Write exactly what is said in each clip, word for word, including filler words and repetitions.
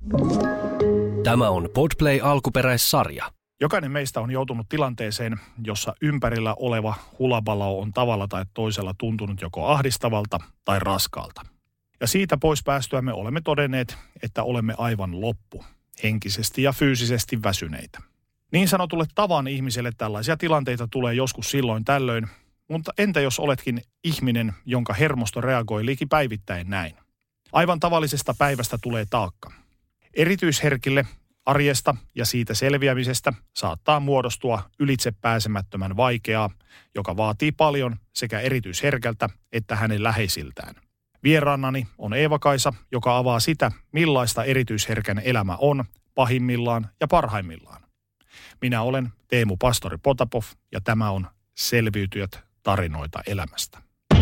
Tämä on Podplay alkuperäissarja. Jokainen meistä on joutunut tilanteeseen, jossa ympärillä oleva hulabalo on tavalla tai toisella tuntunut joko ahdistavalta tai raskaalta. Ja siitä pois päästyämme olemme todenneet, että olemme aivan loppu, henkisesti ja fyysisesti väsyneitä. Niin sanotulle tavan ihmiselle tällaisia tilanteita tulee joskus silloin tällöin, mutta entä jos oletkin ihminen, jonka hermosto reagoi liki päivittäin näin? Aivan tavallisesta päivästä tulee taakka. Erityisherkille arjesta ja siitä selviämisestä saattaa muodostua ylitsepääsemättömän vaikeaa, joka vaatii paljon sekä erityisherkältä että hänen läheisiltään. Vieraannani on Eeva-Kaisa, joka avaa sitä, millaista erityisherkän elämä on pahimmillaan ja parhaimmillaan. Minä olen Teemu Pastori Potapov ja tämä on Selviytyjät tarinoita elämästä.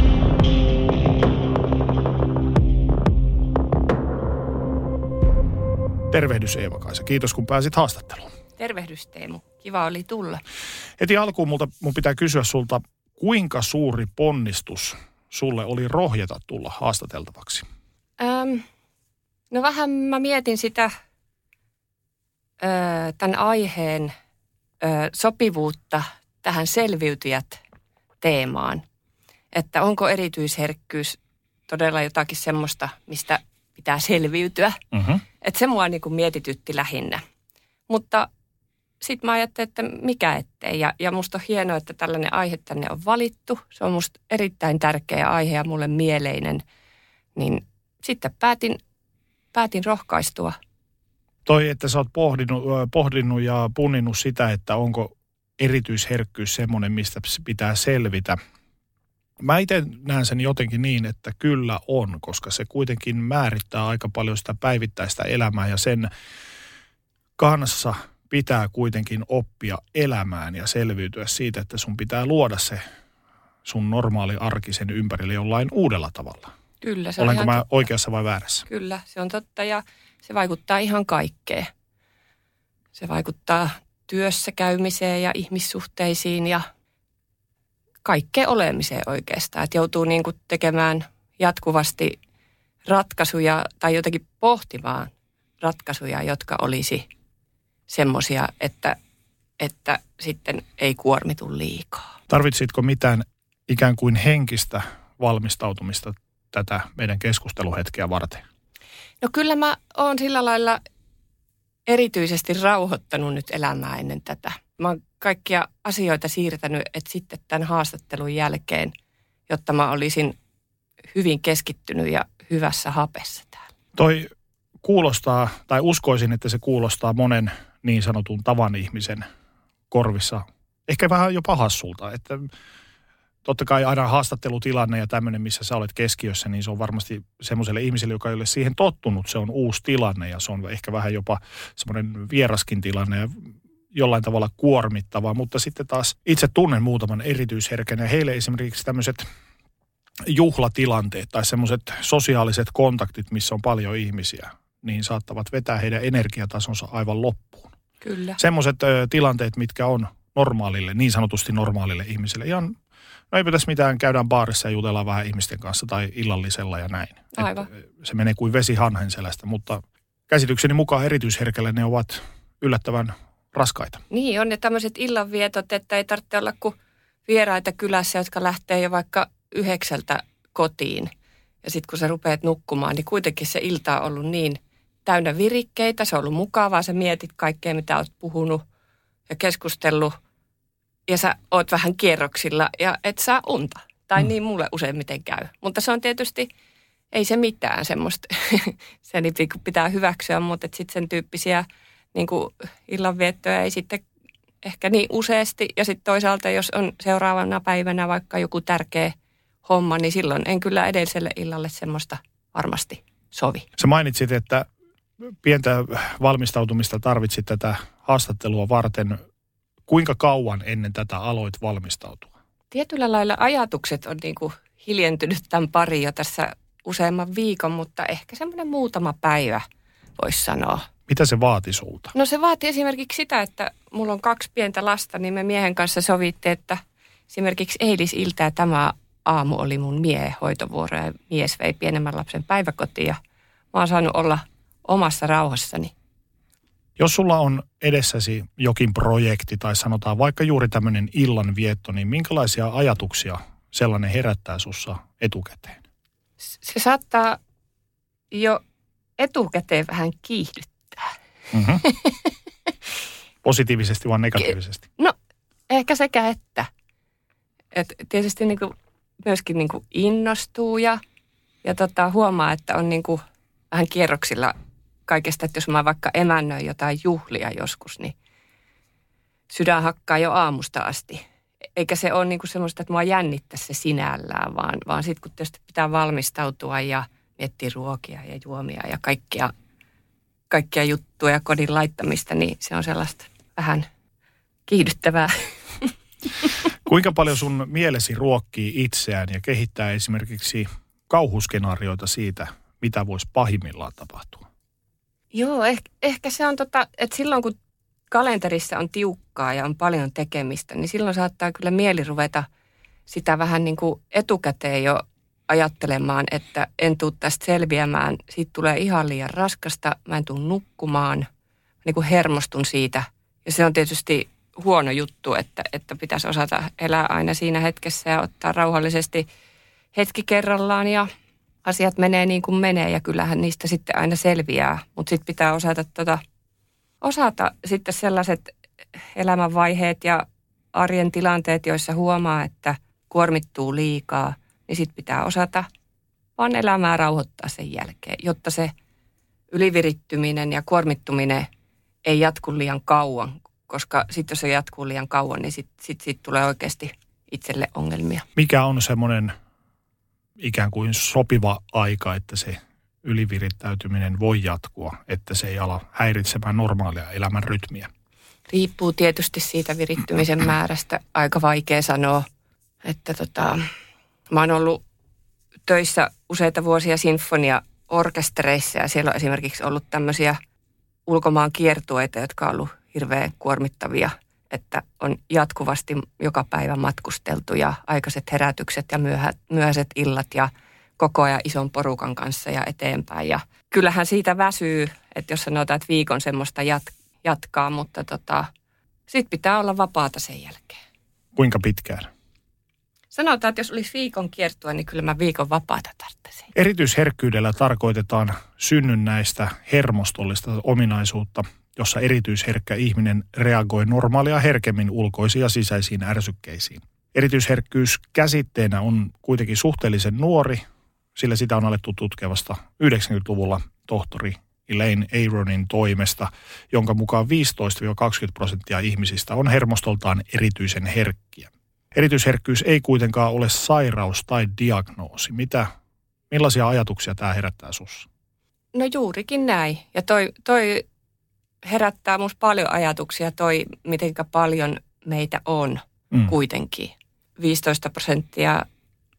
Tervehdys Eeva-Kaisa. Kiitos kun pääsit haastatteluun. Tervehdys Teemu. Kiva oli tulla. Heti alkuun multa, mun pitää kysyä sulta, kuinka suuri ponnistus sulle oli rohjeta tulla haastateltavaksi? Öm, no vähän mä mietin sitä ö, tämän aiheen ö, sopivuutta tähän selviytyjät-teemaan. Että onko erityisherkkyys todella jotakin semmoista, mistä pitää selviytyä. Mm-hmm. Että se mua niin kuin mietitytti lähinnä. Mutta sitten mä ajattelin, että mikä ettei. Ja, ja musta on hienoa, että tällainen aihe tänne on valittu. Se on musta erittäin tärkeä aihe ja mulle mieleinen. Niin sitten päätin, päätin rohkaistua. Toi, että sä oot pohdinut, pohdinut ja punninnut sitä, että onko erityisherkkyys semmoinen, mistä pitää selvitä. Mä itse näen sen jotenkin niin, että kyllä on, koska se kuitenkin määrittää aika paljon sitä päivittäistä elämää ja sen kanssa pitää kuitenkin oppia elämään ja selviytyä siitä, että sun pitää luoda se sun normaali arkisen ympärille jollain uudella tavalla. Kyllä, se on Olenko ihan mä totta. oikeassa vai väärässä? Kyllä, se on totta ja se vaikuttaa ihan kaikkeen. Se vaikuttaa työssä käymiseen ja ihmissuhteisiin ja kaikkeen olemiseen oikeastaan. Että joutuu niin kuin tekemään jatkuvasti ratkaisuja tai jotenkin pohtimaan ratkaisuja, jotka olisi semmoisia, että, että sitten ei kuormitu liikaa. Tarvitsitko mitään ikään kuin henkistä valmistautumista tätä meidän keskusteluhetkeä varten? No kyllä mä oon sillä lailla erityisesti rauhoittanut nyt elämää ennen tätä. Mä oon kaikkia asioita siirtänyt, että sitten tämän haastattelun jälkeen, jotta mä olisin hyvin keskittynyt ja hyvässä hapessa täällä. Toi kuulostaa, tai uskoisin, että se kuulostaa monen niin sanotun tavan ihmisen korvissa ehkä vähän jopa hassulta, että totta kai aina haastattelutilanne ja tämmöinen, missä sä olet keskiössä, niin se on varmasti semmoiselle ihmiselle, joka ei ole siihen tottunut. Se on uusi tilanne ja se on ehkä vähän jopa semmoinen vieraskin tilanne ja jollain tavalla kuormittavaa. Mutta sitten taas itse tunnen muutaman erityisherkän ja heille esimerkiksi tämmöiset juhlatilanteet tai semmoiset sosiaaliset kontaktit, missä on paljon ihmisiä, niin saattavat vetää heidän energiatasonsa aivan loppuun. Kyllä. Semmoiset ö, tilanteet, mitkä on normaalille, niin sanotusti normaalille ihmiselle. Ihan, no eipä tässä mitään, käydään baarissa ja jutellaan vähän ihmisten kanssa tai illallisella ja näin. Aivan. Et se menee kuin vesi hanhen selästä, mutta käsitykseni mukaan erityisherkällä ne ovat yllättävän raskaita. Niin on ne tämmöiset illanvietot, että ei tarvitse olla kuin vieraita kylässä, jotka lähtee jo vaikka yhdeksältä kotiin. Ja sitten kun sä rupeat nukkumaan, niin kuitenkin se ilta on ollut niin täynnä virikkeitä. Se on ollut mukavaa, sä mietit kaikkea, mitä oot puhunut ja keskustellut. Ja sä oot vähän kierroksilla ja et saa unta. Tai mm. niin mulle useimmiten käy. Mutta se on tietysti, ei se mitään semmoista. Se pitää hyväksyä, mutta sitten sen tyyppisiä niin kuin illanviettoja ei sitten ehkä niin useasti. Ja sitten toisaalta, jos on seuraavana päivänä vaikka joku tärkeä homma, niin silloin en kyllä edelliselle illalle semmoista varmasti sovi. Sä mainitsit, että pientä valmistautumista tarvitsit tätä haastattelua varten. Kuinka kauan ennen tätä aloit valmistautua? Tietyllä lailla ajatukset on niin kuin hiljentynyt tämän pari jo tässä useamman viikon, mutta ehkä semmoinen muutama päivä voisi sanoa. Mitä se vaati sulta? No se vaati esimerkiksi sitä, että mulla on kaksi pientä lasta, niin me miehen kanssa sovittiin, että esimerkiksi eilisiltä ja tämä aamu oli mun miehen hoitovuoro ja mies vei pienemmän lapsen päiväkotiin ja mä oon saanut olla omassa rauhassani. Jos sulla on edessäsi jokin projekti tai sanotaan vaikka juuri tämmöinen illanvietto, niin minkälaisia ajatuksia sellainen herättää sussa etukäteen? Se saattaa jo etukäteen vähän kiihdyttää. Mm-hmm. Positiivisesti vai negatiivisesti? No ehkä sekä että. Et tietysti niin kuin myöskin niin kuin innostuu ja, ja tota, huomaa, että on niin kuin vähän kierroksilla kaikesta, että jos mä vaikka emännöin jotain juhlia joskus, niin sydän hakkaa jo aamusta asti. Eikä se ole niin kuin semmoista, että mua jännittää se sinällään, vaan, vaan sitten kun tietysti pitää valmistautua ja miettiä ruokia ja juomia ja kaikkia, kaikkia juttuja ja kodin laittamista, niin se on sellaista vähän kiihdyttävää. Kuinka paljon sun mielesi ruokkii itseään ja kehittää esimerkiksi kauhuskenaarioita siitä, mitä voisi pahimmillaan tapahtua? Joo, ehkä, ehkä se on tota, että silloin kun kalenterissa on tiukkaa ja on paljon tekemistä, niin silloin saattaa kyllä mieli ruveta sitä vähän niin kuin etukäteen jo ajattelemaan, että en tule tästä selviämään. Siitä tulee ihan liian raskasta, mä en tule nukkumaan, niin kuin hermostun siitä. Ja se on tietysti huono juttu, että, että pitäisi osata elää aina siinä hetkessä ja ottaa rauhallisesti hetki kerrallaan ja asiat menee niin kuin menee ja kyllähän niistä sitten aina selviää. Mutta sitten pitää osata, tota, osata sitten sellaiset elämänvaiheet ja arjen tilanteet, joissa huomaa, että kuormittuu liikaa, niin sitten pitää osata vaan elämää rauhoittaa sen jälkeen, jotta se ylivirittyminen ja kuormittuminen ei jatku liian kauan, koska sitten jos se jatkuu liian kauan, niin sitten sit, sit tulee oikeasti itselle ongelmia. Mikä on semmoinen ikään kuin sopiva aika, että se ylivirittäytyminen voi jatkua, että se ei ala häiritsemään normaalia elämän rytmiä? Riippuu tietysti siitä virittymisen määrästä. Aika vaikea sanoa, että tota, mä oon ollut töissä useita vuosia sinfoniaorkestereissa ja siellä on esimerkiksi ollut tämmöisiä ulkomaan kiertueita, jotka on ollut hirveän kuormittavia, että on jatkuvasti joka päivä matkusteltu ja aikaiset herätykset ja myöhä, myöhäiset illat ja koko ajan ison porukan kanssa ja eteenpäin. Ja kyllähän siitä väsyy, että jos sanotaan, että viikon semmoista jat- jatkaa, mutta tota, sit pitää olla vapaata sen jälkeen. Kuinka pitkään? Sanotaan, että jos olisi viikon kiertua, niin kyllä mä viikon vapaata tarvitsisin. Erityisherkkyydellä tarkoitetaan synnynnäistä hermostollista ominaisuutta, jossa erityisherkkä ihminen reagoi normaalia herkemmin ulkoisiin ja sisäisiin ärsykkeisiin. Erityisherkkyys käsitteenä on kuitenkin suhteellisen nuori, sillä sitä on alettu tutkia vasta yhdeksänkymmentäluvulla tohtori Elaine Aronin toimesta, jonka mukaan viisitoista kaksikymmentä prosenttia ihmisistä on hermostoltaan erityisen herkkiä. Erityisherkkyys ei kuitenkaan ole sairaus tai diagnoosi. Mitä, millaisia ajatuksia tämä herättää sussa? No juurikin näin. Ja toi, toi herättää musta paljon ajatuksia, toi mitenkä paljon meitä on mm. kuitenkin. viisitoista prosenttia,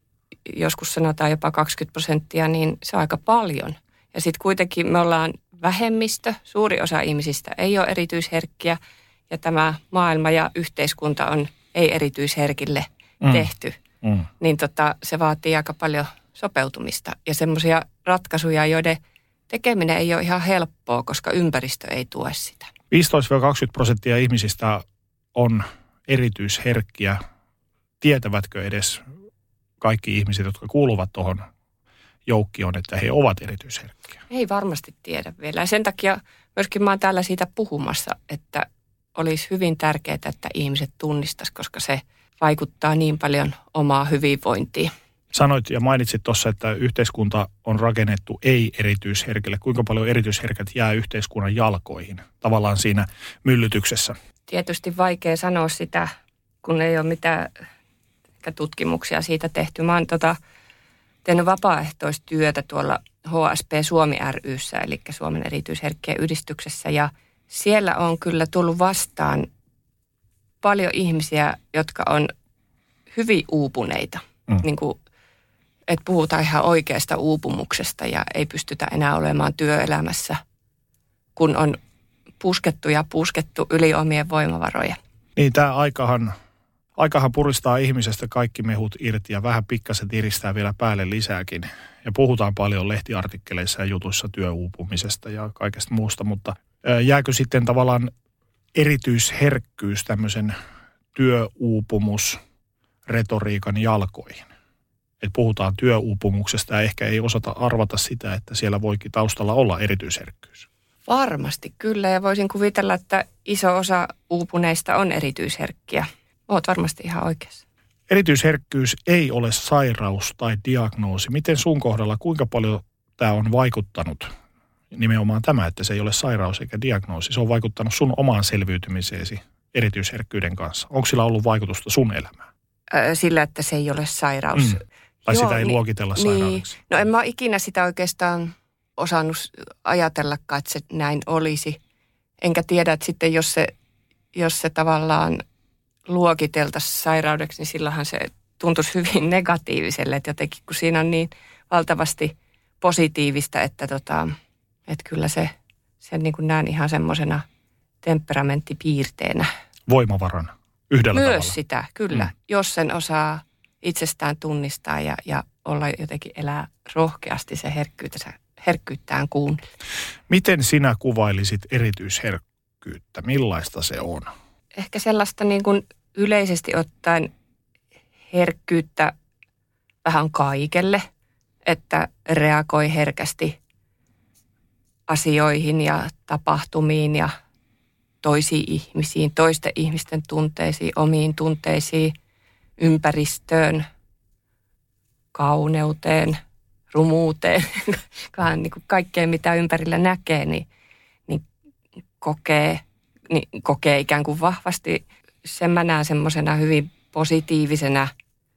joskus sanotaan jopa kaksikymmentä prosenttia, niin se on aika paljon. Ja sitten kuitenkin me ollaan vähemmistö, suuri osa ihmisistä ei ole erityisherkkiä ja tämä maailma ja yhteiskunta on ei-erityisherkille mm. tehty. Mm. Niin tota, se vaatii aika paljon sopeutumista ja semmoisia ratkaisuja, joiden tekeminen ei ole ihan helppoa, koska ympäristö ei tue sitä. viisitoista kaksikymmentä prosenttia ihmisistä on erityisherkkiä. Tietävätkö edes kaikki ihmiset, jotka kuuluvat tuohon joukkioon, että he ovat erityisherkkiä? Ei varmasti tiedä vielä. Ja sen takia myöskin mä oon täällä siitä puhumassa, että olisi hyvin tärkeää, että ihmiset tunnistaisi, koska se vaikuttaa niin paljon omaa hyvinvointiin. Sanoit ja mainitsit tuossa, että yhteiskunta on rakennettu ei-erityisherkille. Kuinka paljon erityisherkät jää yhteiskunnan jalkoihin tavallaan siinä myllytyksessä? Tietysti vaikea sanoa sitä, kun ei ole mitään tutkimuksia siitä tehty. Mä oon tota, tehnyt vapaaehtoistyötä tuolla H S P Suomi ry:ssä, eli Suomen erityisherkkien yhdistyksessä. Ja siellä on kyllä tullut vastaan paljon ihmisiä, jotka on hyvin uupuneita. Mm. Niin kuin, että puhutaan ihan oikeasta uupumuksesta ja ei pystytä enää olemaan työelämässä, kun on puskettu ja puskettu yli omien voimavaroja. Niin, tämä aikahan Aikahan puristaa ihmisestä kaikki mehut irti ja vähän pikkasen tiristää vielä päälle lisääkin. Ja puhutaan paljon lehtiartikkeleissa ja jutuissa työuupumisesta ja kaikesta muusta, mutta jääkö sitten tavallaan erityisherkkyys tämmöisen työuupumusretoriikan jalkoihin? Että puhutaan työuupumuksesta ja ehkä ei osata arvata sitä, että siellä voikin taustalla olla erityisherkkyys. Varmasti kyllä, ja voisin kuvitella, että iso osa uupuneista on erityisherkkiä. Olet varmasti ihan oikeassa. Erityisherkkyys ei ole sairaus tai diagnoosi. Miten sun kohdalla, kuinka paljon tämä on vaikuttanut, nimenomaan tämä, että se ei ole sairaus eikä diagnoosi, se on vaikuttanut sun omaan selviytymiseesi erityisherkkyyden kanssa? Onko sillä ollut vaikutusta sun elämään? Sillä, että se ei ole sairaus. Mm. Tai Joo, sitä ei niin, luokitella sairaudeksi. Niin. No en mä ole ikinä sitä oikeastaan osannut ajatellakaan, että se näin olisi. Enkä tiedä, että sitten jos se, jos se tavallaan luokiteltaisiin sairaudeksi, niin silloinhan se tuntuisi hyvin negatiiviselle. Että jotenkin kun siinä on niin valtavasti positiivista, että, tota, että kyllä se, sen niin kuin näen ihan semmoisena temperamenttipiirteenä. Voimavarana. Yhdellä Myös tavalla. sitä, kyllä. Mm. Jos sen osaa itsestään tunnistaa ja, ja olla jotenkin elää rohkeasti se herkkyyttä, herkkyyttään kuunnella. Miten sinä kuvailisit erityisherkkyyttä? Millaista se on? Ehkä sellaista niin kuin yleisesti ottaen herkkyyttä vähän kaikelle, että reagoi herkästi asioihin ja tapahtumiin ja toisiin ihmisiin, toisten ihmisten tunteisiin, omiin tunteisiin, ympäristöön, kauneuteen, rumuuteen, niin kuin kaikkeen mitä ympärillä näkee, niin, niin, kokee, niin kokee ikään kuin vahvasti. Sen mä näen semmoisena hyvin positiivisena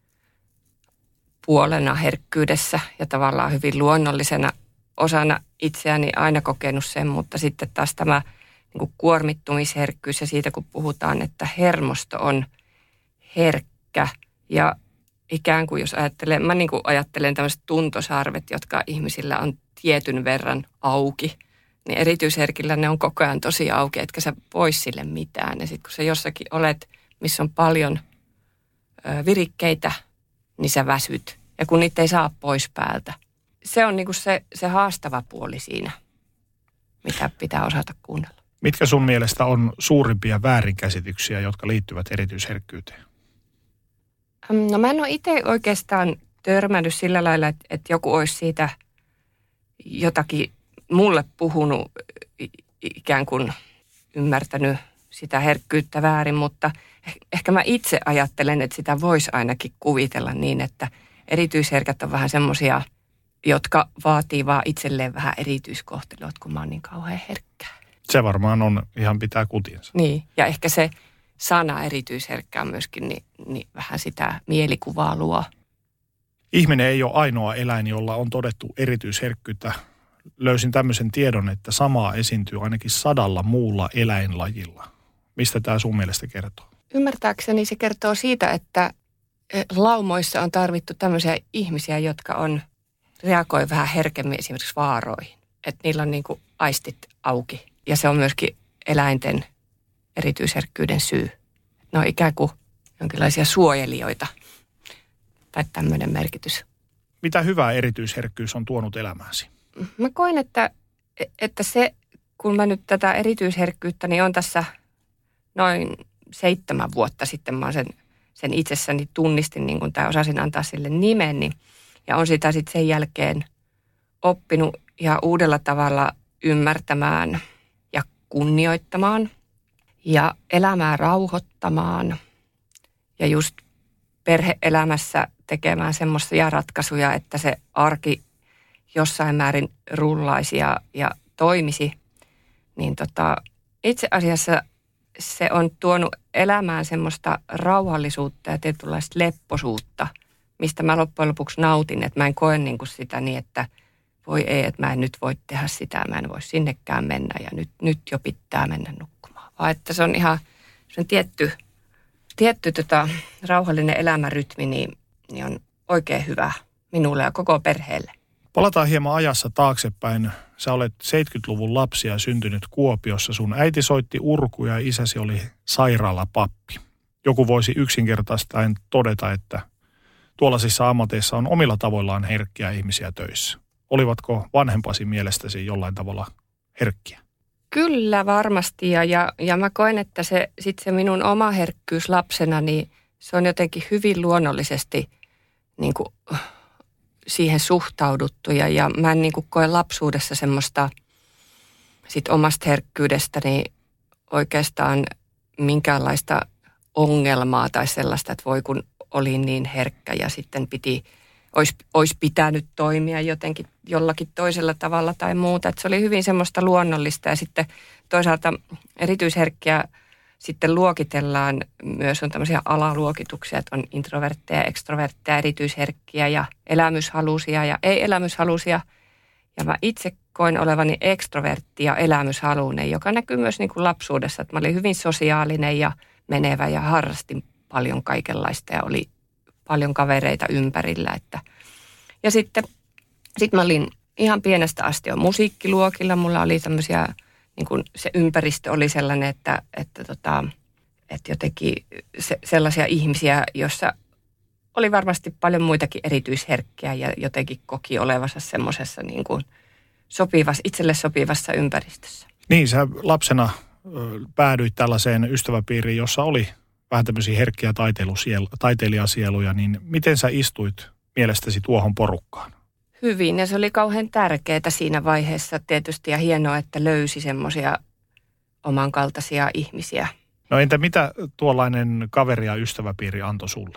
puolena herkkyydessä ja tavallaan hyvin luonnollisena osana itseäni aina kokenut sen, mutta sitten taas tämä niin kuin kuormittumisherkkyys ja siitä kun puhutaan, että hermosto on herkkä ja ikään kuin jos ajattelen, mä niin kuin ajattelen tämmöiset tuntosarvet, jotka ihmisillä on tietyn verran auki, niin erityisherkillä ne on koko ajan tosi auki, etkä sä pois sille mitään. Ja sitten kun sä jossakin olet, missä on paljon ö, virikkeitä, niin sä väsyt. Ja kun niitä ei saa pois päältä. Se on niin kuin se, se haastava puoli siinä, mitä pitää osata kuunnella. Mitkä sun mielestä on suurimpia väärinkäsityksiä, jotka liittyvät erityisherkkyyteen? No mä en ole itse oikeastaan törmännyt sillä lailla, että, että joku olisi siitä jotakin mulle puhunut, ikään kuin ymmärtänyt sitä herkkyyttä väärin, mutta ehkä mä itse ajattelen, että sitä voisi ainakin kuvitella niin, että erityisherkät on vähän semmoisia, jotka vaatii vaan itselleen vähän erityiskohtelua, kun mä oon niin kauhean herkkä. Se varmaan on, ihan pitää kutinsa. Niin, ja ehkä se sana erityisherkkä on myöskin niin, niin vähän sitä mielikuvaa luo. Ihminen ei ole ainoa eläin, jolla on todettu erityisherkkyyttä. Löysin tämmöisen tiedon, että samaa esiintyy ainakin sadalla muulla eläinlajilla. Mistä tämä sun mielestä kertoo? Ymmärtääkseni se kertoo siitä, että laumoissa on tarvittu tämmöisiä ihmisiä, jotka on reagoi vähän herkemmin esimerkiksi vaaroihin. Että niillä on niin kuin aistit auki. Ja se on myöskin eläinten erityisherkkyyden syy. Ne on ikään kuin jonkinlaisia suojelijoita tai tämmöinen merkitys. Mitä hyvää erityisherkkyys on tuonut elämääsi? Mä koen, että, että se, kun mä nyt tätä erityisherkkyyttä, niin on tässä noin seitsemän vuotta sitten mä sen, sen itsessäni tunnistin, niin kun tai osasin antaa sille nimen, niin, ja on sitä sitten sen jälkeen oppinut ja uudella tavalla ymmärtämään ja kunnioittamaan ja elämää rauhoittamaan ja just perhe-elämässä tekemään semmoisia ratkaisuja, että se arki jossain määrin rullaisi ja, ja toimisi, niin tota, itse asiassa se on tuonut elämään semmoista rauhallisuutta ja tietynlaista lepposuutta, mistä mä loppujen lopuksi nautin, että mä en koe niin kuin sitä niin, että voi ei, että mä en nyt voi tehdä sitä, mä en voi sinnekään mennä ja nyt, nyt jo pitää mennä nukkumaan. Vaan että se on ihan se on tietty, tietty tota, rauhallinen elämärytmi, niin, niin on oikein hyvä minulle ja koko perheelle. Palataan hieman ajassa taaksepäin. Sä olet seitsemänkymmentäluvun lapsia syntynyt Kuopiossa. Sun äiti soitti urkuja ja isäsi oli sairaalapappi. joku voisi yksinkertaistaen todeta, että tuollaisissa ammateissa on omilla tavoillaan herkkiä ihmisiä töissä. Olivatko vanhempasi mielestäsi jollain tavalla herkkiä? Kyllä varmasti ja, ja, ja mä koen, että se, sit se minun oma herkkyys lapsena, niin se on jotenkin hyvin luonnollisesti niin kuin, siihen suhtauduttu. Ja, ja mä en niin kuin koe lapsuudessa semmoista sit omasta herkkyydestäni oikeastaan minkäänlaista ongelmaa tai sellaista, että voi kun olin niin herkkä ja sitten piti, olisi, olisi pitänyt toimia jotenkin jollakin toisella tavalla tai muuta. Että se oli hyvin semmoista luonnollista ja sitten toisaalta erityisherkkiä sitten luokitellaan myös, on tämmöisiä alaluokituksia, että on introvertteja, ekstrovertteja, erityisherkkiä ja elämyshaluisia ja ei-elämyshaluisia. Ja mä itse koin olevani ekstrovertti ja elämyshaluinen, joka näkyy myös niin kuin lapsuudessa, että mä olin hyvin sosiaalinen ja menevä ja harrastin paljon kaikenlaista ja oli paljon kavereita ympärillä. Että. Ja sitten sit mä olin ihan pienestä asti jo musiikkiluokilla. Mulla oli tämmöisiä, niin kuin se ympäristö oli sellainen, että, että, tota, että jotenkin se, sellaisia ihmisiä, joissa oli varmasti paljon muitakin erityisherkkiä ja jotenkin koki olevansa semmoisessa niin kuin sopivassa, itselle sopivassa ympäristössä. Niin, sä lapsena päädyit tällaiseen ystäväpiiriin, jossa oli vähän tämmöisiä herkkiä taiteilijasieluja, niin miten sä istuit mielestäsi tuohon porukkaan? Hyvin, ja se oli kauhean tärkeää siinä vaiheessa tietysti ja hienoa, että löysi semmoisia omankaltaisia ihmisiä. No entä mitä tuollainen kaveri- ja ystäväpiiri antoi sulle?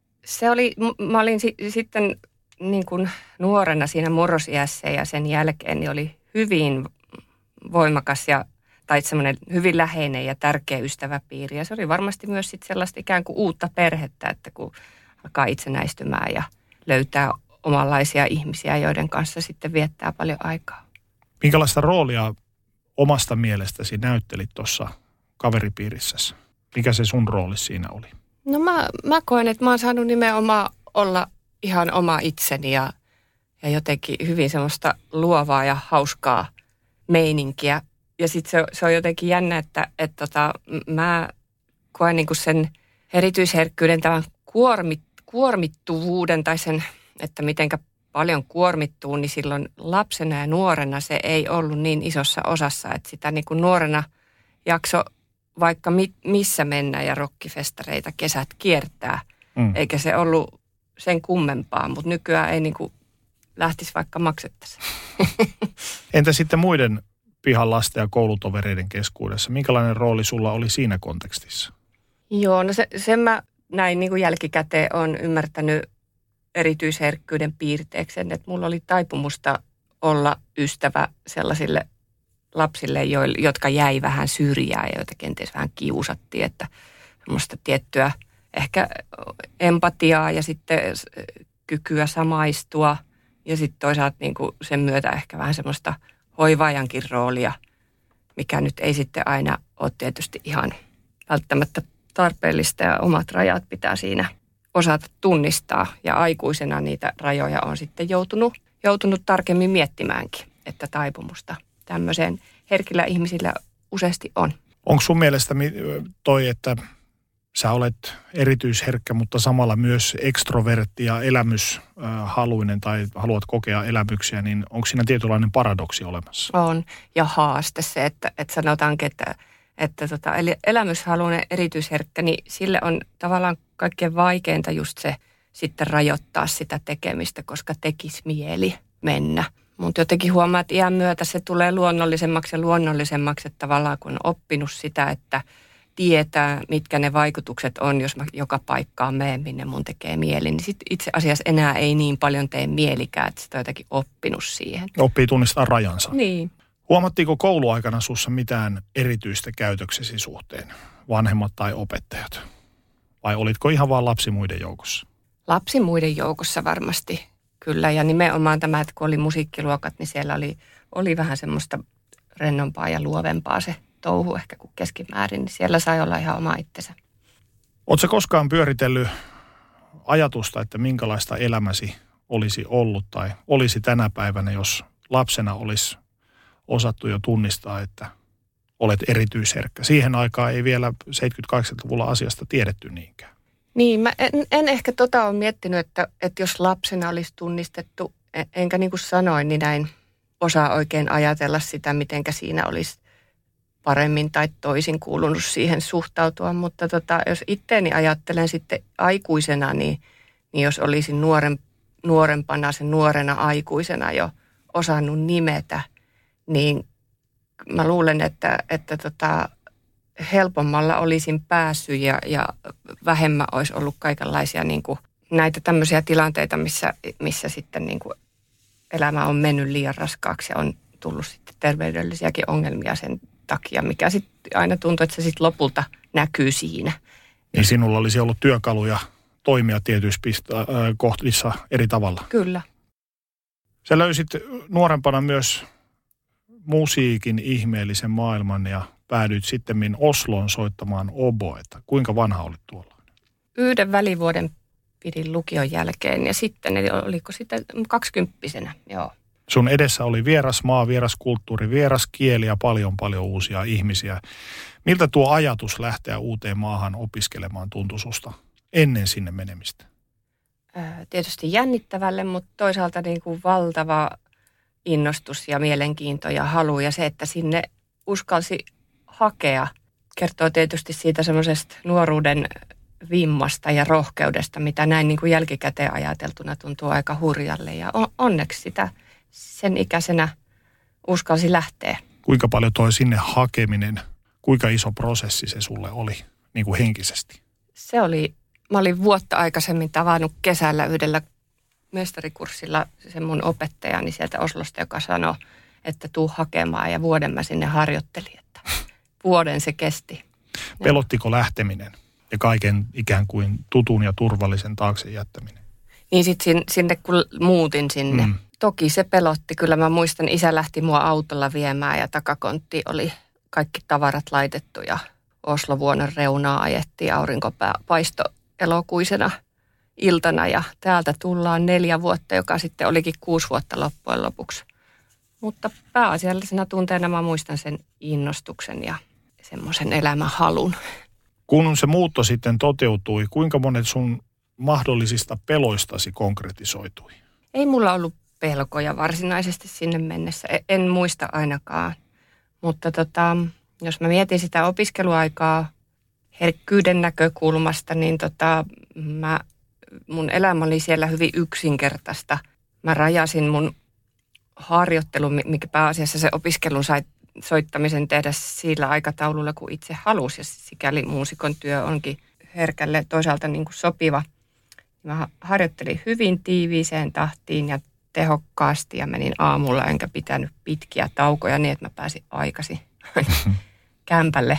Se oli, mä olin si- sitten niin kuin nuorena siinä murrosiässä ja sen jälkeen niin oli hyvin voimakas ja tai semmoinen hyvin läheinen ja tärkeä ystäväpiiri. Ja se oli varmasti myös sitten sellaista ikään kuin uutta perhettä, että kun alkaa itsenäistymään ja löytää omanlaisia ihmisiä, joiden kanssa sitten viettää paljon aikaa. Minkälaista roolia omasta mielestäsi näyttelit tuossa kaveripiirissäsi? Mikä se sun rooli siinä oli? No mä, mä koen, että mä oon saanut nimenomaan olla ihan oma itseni ja, ja jotenkin hyvin semmoista luovaa ja hauskaa meininkiä. Ja sitten se, se on jotenkin jännä, että et tota, mä koen niinku sen erityisherkkyyden, tämän kuormit, kuormittuvuuden tai sen, että mitenkä paljon kuormittuu, niin silloin lapsena ja nuorena se ei ollut niin isossa osassa, että sitä niinku nuorena jakso vaikka mi, missä mennä ja rokkifestareita kesät kiertää, mm. eikä se ollut sen kummempaa, mutta nykyään ei niinku lähtisi vaikka maksettaisiin. Entä sitten muiden pihan lasten ja koulutovereiden keskuudessa? Minkälainen rooli sulla oli siinä kontekstissa? Joo, no se, sen mä näin niin kuin jälkikäteen olen ymmärtänyt erityisherkkyyden piirteeksi, että mulla oli taipumusta olla ystävä sellaisille lapsille, jotka jäi vähän syrjään ja joita kenties vähän kiusattiin, että semmoista tiettyä ehkä empatiaa ja sitten kykyä samaistua ja sitten toisaalta niin kuin sen myötä ehkä vähän semmoista hoivaajankin roolia, mikä nyt ei sitten aina ole tietysti ihan välttämättä tarpeellista ja omat rajat pitää siinä osata tunnistaa. Ja aikuisena niitä rajoja on sitten joutunut, joutunut tarkemmin miettimäänkin, että taipumusta tämmöiseen herkillä ihmisillä useasti on. Onko sun mielestä toi, että sä olet erityisherkkä, mutta samalla myös ekstrovertti ja elämyshaluinen tai haluat kokea elämyksiä, niin onko siinä tietynlainen paradoksi olemassa? On, ja haaste se, että, että sanotaankin, että, että tota, eli elämyshaluinen erityisherkkä, niin sille on tavallaan kaikkein vaikeinta just se sitten rajoittaa sitä tekemistä, koska tekisi mieli mennä. Mutta jotenkin huomaa, että iän myötä se tulee luonnollisemmaksi ja luonnollisemmaksi, että tavallaan kun on oppinut sitä, että tietää, mitkä ne vaikutukset on, jos mä joka paikkaan menen, minne mun tekee mieli, niin sit itse asiassa enää ei niin paljon tee mielikään, että sitä on jotenkin oppinut siihen. Oppii tunnistaa rajansa. Niin. Huomattiinko kouluaikana sussa mitään erityistä käytöksesi suhteen, vanhemmat tai opettajat? Vai olitko ihan vaan lapsi muiden joukossa? Lapsi muiden joukossa varmasti, kyllä. Ja nimenomaan tämä, että kun oli musiikkiluokat, niin siellä oli, oli vähän semmoista rennompaa ja luovempaa se touhu ehkä kuin keskimäärin, niin siellä sai olla ihan oma itsensä. Oletko koskaan pyöritellyt ajatusta, että minkälaista elämäsi olisi ollut tai olisi tänä päivänä, jos lapsena olisi osattu jo tunnistaa, että olet erityisherkkä. Siihen aikaan ei vielä seitsemänkymmentä-kahdeksankymmentäluvulla asiasta tiedetty niinkään. Niin, mä en, en ehkä tota ole miettinyt, että, että jos lapsena olisi tunnistettu, enkä niin kuin sanoin, niin näin osaa oikein ajatella sitä, mitenkä siinä olisi paremmin tai toisin kuulunut siihen suhtautua. Mutta tota, jos itteeni ajattelen sitten aikuisena, niin, niin jos olisin nuoren, nuorempana, sen nuorena aikuisena jo osannut nimetä, niin mä luulen, että, että tota, helpommalla olisin päässyt ja, ja vähemmän olisi ollut kaikenlaisia niin kuin näitä tämmöisiä tilanteita, missä, missä sitten niin kuin elämä on mennyt liian raskaaksi ja on tullut sitten terveydellisiäkin ongelmia sen takia, mikä sitten aina tuntuu, että se sitten lopulta näkyy siinä. Niin sinulla olisi ollut työkaluja toimia tietyissä pist- äh, kohdissa eri tavalla. Kyllä. Sä löysit nuorempana myös musiikin ihmeellisen maailman ja päädyit sittemmin Osloon soittamaan oboeta. Kuinka vanha olit tuolla? Yhden välivuoden pidin lukion jälkeen ja sitten, eli oliko sitten kaksikymppisenä, joo. Sun edessä oli vieras maa, vieras kulttuuri, vieras kieli ja paljon paljon uusia ihmisiä. Miltä tuo ajatus lähteä uuteen maahan opiskelemaan tuntui susta ennen sinne menemistä? Tietysti jännittävälle, mutta toisaalta niin kuin valtava innostus ja mielenkiinto ja halu ja se, että sinne uskalsi hakea, kertoo tietysti siitä semmoisesta nuoruuden vimmasta ja rohkeudesta, mitä näin niin kuin jälkikäteen ajateltuna tuntuu aika hurjalle ja onneksi sitä sen ikäisenä uskalsi lähteä. Kuinka paljon toi sinne hakeminen, kuinka iso prosessi se sulle oli niin kuin henkisesti? Se oli, mä olin vuotta aikaisemmin tavannut kesällä yhdellä mestarikurssilla sen mun opettajani sieltä Oslosta, joka sanoi, että tuu hakemaan ja vuoden mä sinne harjoittelin, että vuoden se kesti. Pelottiko lähteminen ja kaiken ikään kuin tutun ja turvallisen taakse jättäminen? Niin sitten sinne kun muutin sinne. Mm. Toki se pelotti. Kyllä mä muistan, isä lähti mua autolla viemään ja takakontti oli kaikki tavarat laitettu ja Oslovuonon reunaa ajettiin, aurinko paisto elokuisena iltana ja täältä tullaan neljä vuotta, joka sitten olikin kuusi vuotta loppujen lopuksi. Mutta pääasiallisena tunteena mä muistan sen innostuksen ja semmoisen elämänhalun. Kun se muutto sitten toteutui, kuinka monet sun mahdollisista peloistasi konkretisoitui? Ei mulla ollut pelkoja varsinaisesti sinne mennessä. En muista ainakaan. Mutta tota, jos mä mietin sitä opiskeluaikaa herkkyyden näkökulmasta, niin tota, mä, mun elämä oli siellä hyvin yksinkertaista. Mä rajasin mun harjoittelun, mikä pääasiassa se opiskelun sai soittamisen tehdä sillä aikataululla, kun itse halusi. Ja sikäli muusikon työ onkin herkälle toisaalta niin kuin sopiva. Mä harjoittelin hyvin tiiviiseen tahtiin ja tehokkaasti ja menin aamulla enkä pitänyt pitkiä taukoja niin, että mä pääsin aikaisin kämpälle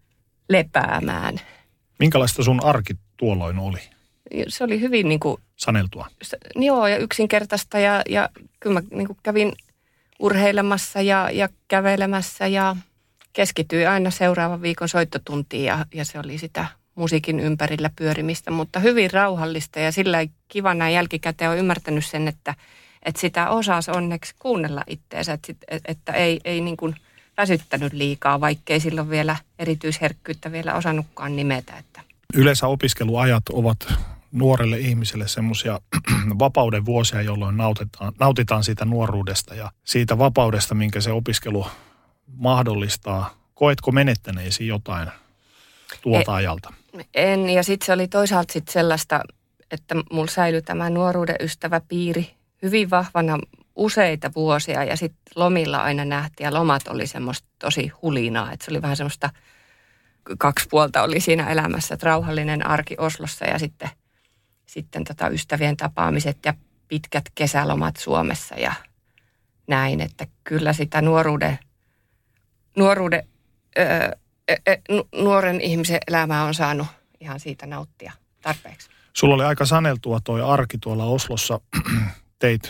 lepäämään. Minkälaista sun arki tuolloin oli? Se oli hyvin niin kuin saneltua. Joo, ja yksinkertaista ja, ja kyllä mä niin kuin kävin urheilemassa ja, ja kävelemässä ja keskityin aina seuraavan viikon soittotuntiin ja, ja se oli sitä musiikin ympärillä pyörimistä, mutta hyvin rauhallista ja sillä kiva näin jälkikäteen on ymmärtänyt sen, että, että sitä osasi onneksi kuunnella itteensä, että, että ei, ei niin kuin väsyttänyt liikaa, vaikkei silloin vielä erityisherkkyyttä vielä osannutkaan nimetä. Että. Yleensä opiskeluajat ovat nuorelle ihmiselle semmoisia vapauden vuosia, jolloin nautitaan, nautitaan siitä nuoruudesta ja siitä vapaudesta, minkä se opiskelu mahdollistaa. Koetko menettäneesi jotain tuolta ajalta? En, ja sitten se oli toisaalta sit sellaista, että mulla säilyi tämä nuoruuden ystäväpiiri hyvin vahvana useita vuosia ja sitten lomilla aina nähtiin ja lomat oli semmoista tosi hulinaa, että se oli vähän semmoista kaksi puolta oli siinä elämässä, että rauhallinen arki Oslossa ja sitten, sitten tota ystävien tapaamiset ja pitkät kesälomat Suomessa ja näin, että kyllä sitä nuoruuden, nuoruuden öö, nuoren ihmisen elämää on saanut ihan siitä nauttia tarpeeksi. Sulla oli aika saneltua toi arki tuolla Oslossa. Teit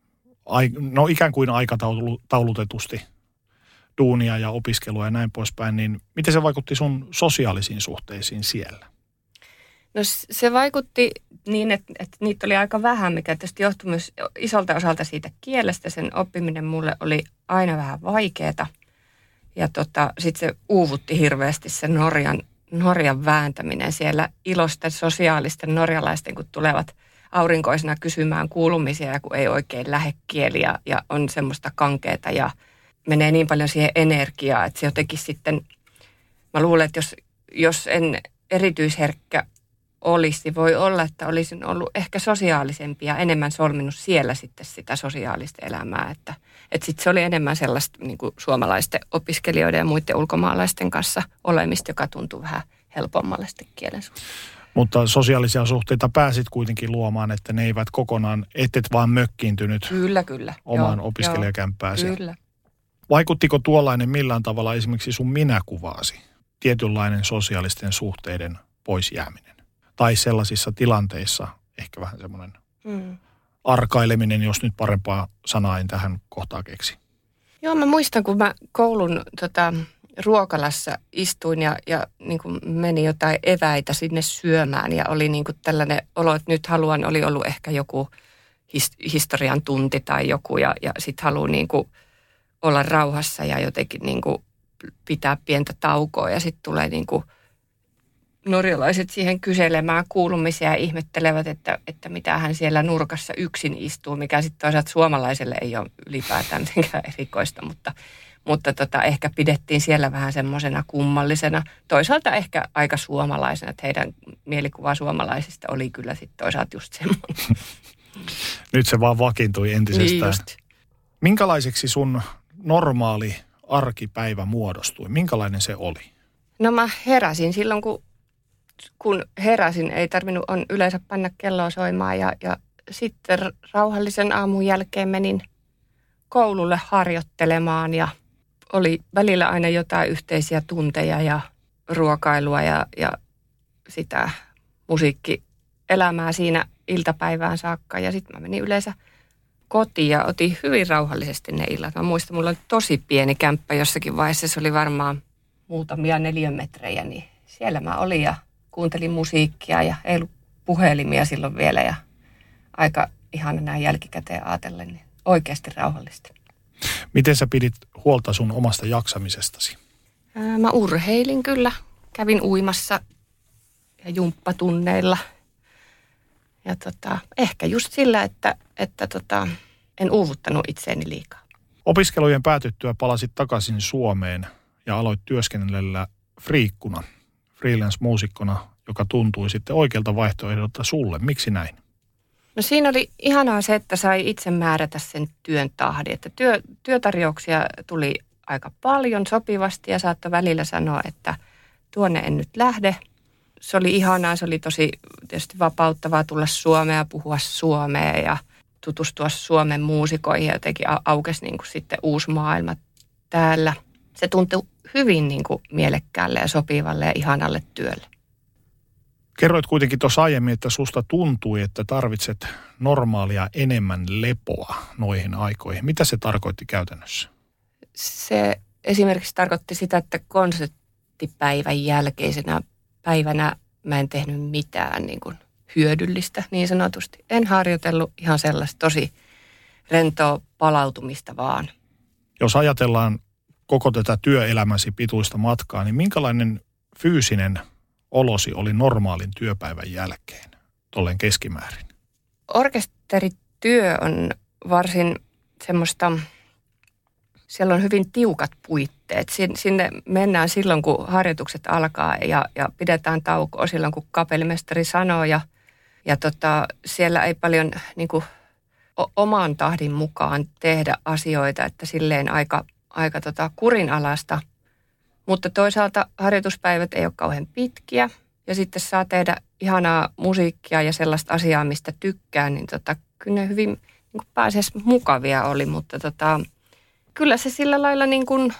no ikään kuin aikataulutetusti duunia ja opiskelua ja näin poispäin. Niin miten se vaikutti sun sosiaalisiin suhteisiin siellä? No se vaikutti niin, että, että niitä oli aika vähän, mikä tietysti johtui myös isolta osalta siitä kielestä. Sen oppiminen mulle oli aina vähän vaikeaa. Ja tota, sitten se uuvutti hirveästi se Norjan, Norjan vääntäminen siellä ilosten sosiaalisten norjalaisten, kun tulevat aurinkoisena kysymään kuulumisia, kun ei oikein lähde kieli ja, ja on semmoista kankeeta ja menee niin paljon siihen energiaa, että se jotenkin sitten, mä luulen, että jos, jos en erityisherkkä olisi, voi olla, että olisin ollut ehkä sosiaalisempi ja enemmän solminut siellä sitten sitä sosiaalista elämää, että, että sitten se oli enemmän sellaista niin kuin suomalaisten opiskelijoiden ja muiden ulkomaalaisten kanssa olemista, joka tuntui vähän helpommalle sitten kielen suhteen. Mutta sosiaalisia suhteita pääsit kuitenkin luomaan, että ne eivät kokonaan, ettet vaan mökkiintynyt kyllä, kyllä. omaan joo, opiskelijakämppääsi. Joo, kyllä. Vaikuttiko tuollainen millään tavalla esimerkiksi sun minäkuvaasi, tietynlainen sosiaalisten suhteiden pois jääminen? Tai sellaisissa tilanteissa ehkä vähän semmoinen mm. arkaileminen, jos nyt parempaa sanaa en tähän kohtaan keksi. Joo, mä muistan, kun mä koulun tota, ruokalassa istuin ja, ja niin kuin meni jotain eväitä sinne syömään ja oli niin kuin tällainen olo, että nyt haluan, oli ollut ehkä joku his, historian tunti tai joku ja, ja sitten haluan niin kuin olla rauhassa ja jotenkin niin kuin pitää pientä taukoa ja sitten tulee niin kuin norjalaiset siihen kyselemään kuulumisia ja ihmettelevät, että, että mitä hän siellä nurkassa yksin istuu, mikä sitten toisaalta suomalaiselle ei ole ylipäätään erikoista, mutta, mutta tota, ehkä pidettiin siellä vähän semmoisena kummallisena. Toisaalta ehkä aika suomalaisena, että heidän mielikuva suomalaisista oli kyllä sitten toisaalta just semmoinen. Nyt se vaan vakiintui entisestään. Niin just. Minkälaiseksi sun normaali arkipäivä muodostui? Minkälainen se oli? No mä heräsin silloin, kun kun heräsin, ei tarvinnut on yleensä panna kelloa soimaan ja, ja sitten rauhallisen aamun jälkeen menin koululle harjoittelemaan ja oli välillä aina jotain yhteisiä tunteja ja ruokailua ja, ja sitä musiikkielämää siinä iltapäivään saakka. Ja sitten mä menin yleensä kotiin ja otin hyvin rauhallisesti ne illat. Mä muistan, mulla oli tosi pieni kämppä jossakin vaiheessa, se oli varmaan muutamia neliömetrejä, niin siellä mä olin ja kuuntelin musiikkia ja ei ollut puhelimia silloin vielä ja aika ihana näin jälkikäteen ajatellen, niin oikeasti rauhallista. Miten sä pidit huolta sun omasta jaksamisestasi? Ää, mä urheilin kyllä. Kävin uimassa ja jumppatunneilla. Ja tota, ehkä just sillä, että, että tota, en uuvuttanut itseäni liikaa. Opiskelujen päätyttyä palasit takaisin Suomeen ja aloit työskennellä friikkuna, freelance-muusikkona, joka tuntui sitten oikealta vaihtoehdolta sulle. Miksi näin? No siinä oli ihanaa se, että sai itse määrätä sen työn tahdin. Että työ, työtarjouksia tuli aika paljon sopivasti ja saattoi välillä sanoa, että tuonne en nyt lähde. Se oli ihanaa, se oli tosi tietysti vapauttavaa tulla Suomeen ja puhua suomea ja tutustua Suomen muusikoihin ja jotenkin aukesi niin kuin sitten uusi maailma täällä. Se tuntui hyvin niin kuin mielekkäälle ja sopivalle ja ihanalle työlle. Kerroit kuitenkin tuossa aiemmin, että susta tuntui, että tarvitset normaalia enemmän lepoa noihin aikoihin. Mitä se tarkoitti käytännössä? Se esimerkiksi tarkoitti sitä, että konserttipäivän jälkeisenä päivänä mä en tehnyt mitään niin kuin hyödyllistä niin sanotusti. En harjoitellut ihan sellaista tosi rentoa palautumista vaan. Jos ajatellaan koko tätä työelämäsi pituista matkaa, niin minkälainen fyysinen olosi oli normaalin työpäivän jälkeen, tolleen keskimäärin? Orkesterityö on varsin semmoista, siellä on hyvin tiukat puitteet. Sinne mennään silloin, kun harjoitukset alkaa ja, ja pidetään taukoa silloin, kun kapellimestari sanoo. Ja, ja tota, siellä ei paljon niin kuin, oman tahdin mukaan tehdä asioita, että silleen aika, aika tota, kurinalaista. Mutta toisaalta harjoituspäivät ei ole kauhean pitkiä ja sitten saa tehdä ihanaa musiikkia ja sellaista asiaa, mistä tykkää, niin tota, kyllä ne hyvin niin pääasiassa mukavia oli, mutta tota, kyllä se sillä lailla niin kuin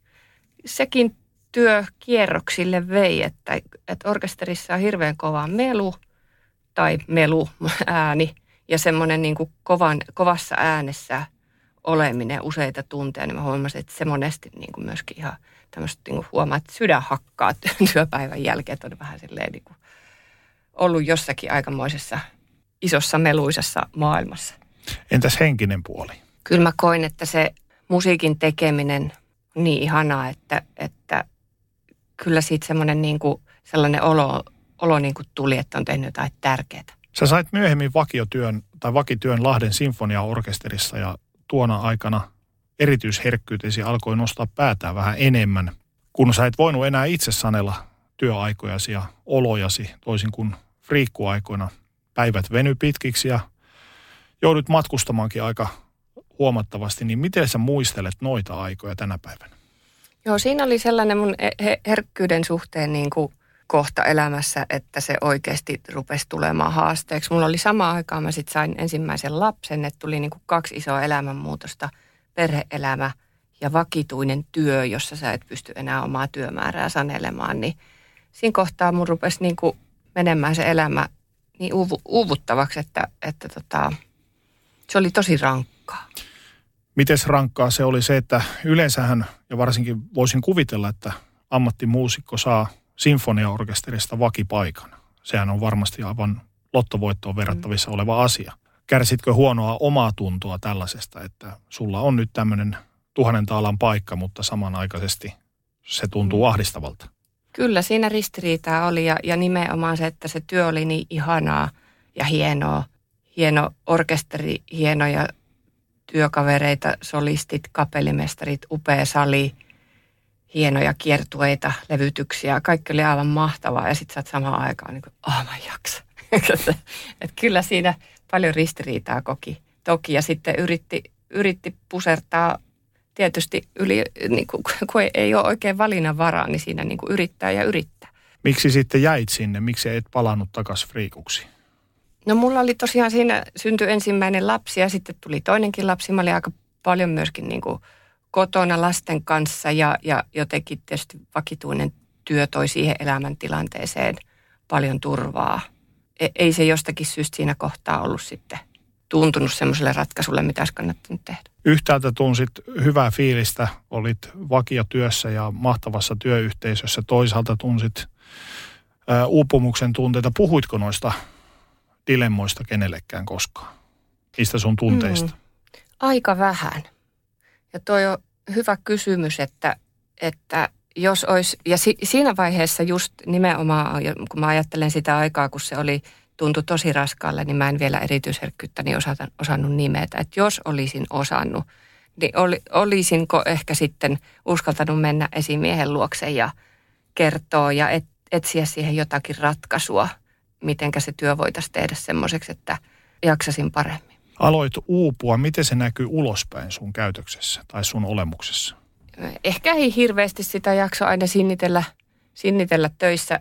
sekin työ kierroksille vei, että, että orkesterissa on hirveän kova melu tai melu ääni ja semmoinen niin kuin kovan, kovassa äänessä oleminen useita tunteja, niin mä huomasin, että se monesti niin kuin myöskin ihan tämmöistä niin kuin huomaa, että sydän hakkaa työpäivän jälkeen, että on vähän silleen niin kuin ollut jossakin aikamoisessa isossa meluisessa maailmassa. Entäs henkinen puoli? Kyllä mä koin, että se musiikin tekeminen niin ihanaa, että, että kyllä siitä semmoinen niin kuin sellainen olo, olo niin kuin tuli, että on tehnyt jotain tärkeää. Sä sait myöhemmin vakiotyön tai vakityön Lahden sinfoniaorkesterissa ja tuona aikana erityisherkkyytesi alkoi nostaa päätään vähän enemmän, kun sä et voinut enää itse sanella työaikojasi ja olojasi toisin kuin friikkuaikoina. Päivät veny pitkiksi ja joudut matkustamaankin aika huomattavasti, niin miten sä muistelet noita aikoja tänä päivänä? Joo, siinä oli sellainen mun herkkyyden suhteen niin kuin kohta elämässä, että se oikeasti rupesi tulemaan haasteeksi. Mulla oli samaan aikaan, mä sitten sain ensimmäisen lapsen, että tuli niin kuin kaksi isoa elämänmuutosta, perhe-elämä ja vakituinen työ, jossa sä et pysty enää omaa työmäärää sanelemaan. Niin siinä kohtaa mun rupesi niin kuin menemään se elämä niin uuvu, uuvuttavaksi, että, että tota, se oli tosi rankkaa. Mites rankkaa se oli se, että yleensähän, ja varsinkin voisin kuvitella, että ammattimuusikko saa sinfoniaorkesterista vakipaikan. Sehän on varmasti aivan lottovoittoon verrattavissa mm. oleva asia. Kärsitkö huonoa omaa tuntoa tällaisesta, että sulla on nyt tämmöinen tuhannen taalan paikka, mutta samanaikaisesti se tuntuu mm. ahdistavalta? Kyllä, siinä ristiriitaa oli ja, ja nimenomaan se, että se työ oli niin ihanaa ja hienoa. Hieno orkesteri, hienoja työkavereita, solistit, kapellimestarit, upea sali, hienoja kiertueita, levytyksiä. Kaikki oli aivan mahtavaa ja sitten sä oot samaan aikaan niin kuin, oh mä en jaksa. Että kyllä siinä paljon ristiriitaa koki. Toki ja sitten yritti, yritti pusertaa tietysti yli, niin kuin, kun ei, ei ole oikein valinnanvaraa, niin siinä niin kuin yrittää ja yrittää. Miksi sitten jäit sinne? Miksi et palannut takaisin friikuksi? No mulla oli tosiaan siinä syntyi ensimmäinen lapsi ja sitten tuli toinenkin lapsi. Mä olin aika paljon myöskin niin kuin kotona lasten kanssa ja, ja jotenkin tietysti vakituinen työ toi siihen elämäntilanteeseen paljon turvaa. E, ei se jostakin syystä siinä kohtaa ollut sitten tuntunut semmoiselle ratkaisulle, mitä olisi kannattanut tehdä. Yhtäältä tunsit hyvää fiilistä, olit vakiotyössä ja mahtavassa työyhteisössä. Toisaalta tunsit ä, uupumuksen tunteita. Puhuitko noista dilemmoista kenellekään koskaan? Niistä sun tunteista? Mm, aika vähän. Ja toi on hyvä kysymys, että, että jos olisi, ja si, siinä vaiheessa just nimenomaan, kun mä ajattelen sitä aikaa, kun se oli, tuntui tosi raskaalle, niin mä en vielä erityisherkkyyttäni osata, osannut nimetä. Että jos olisin osannut, niin oli, olisinko ehkä sitten uskaltanut mennä esimiehen luokse ja kertoa ja et, etsiä siihen jotakin ratkaisua, mitenkä se työ voitaisiin tehdä semmoiseksi, että jaksasin paremmin. Aloit uupua. Miten se näkyy ulospäin sun käytöksessä tai sun olemuksessa? Ehkä ei hirveästi sitä jakso aina sinnitellä, sinnitellä töissä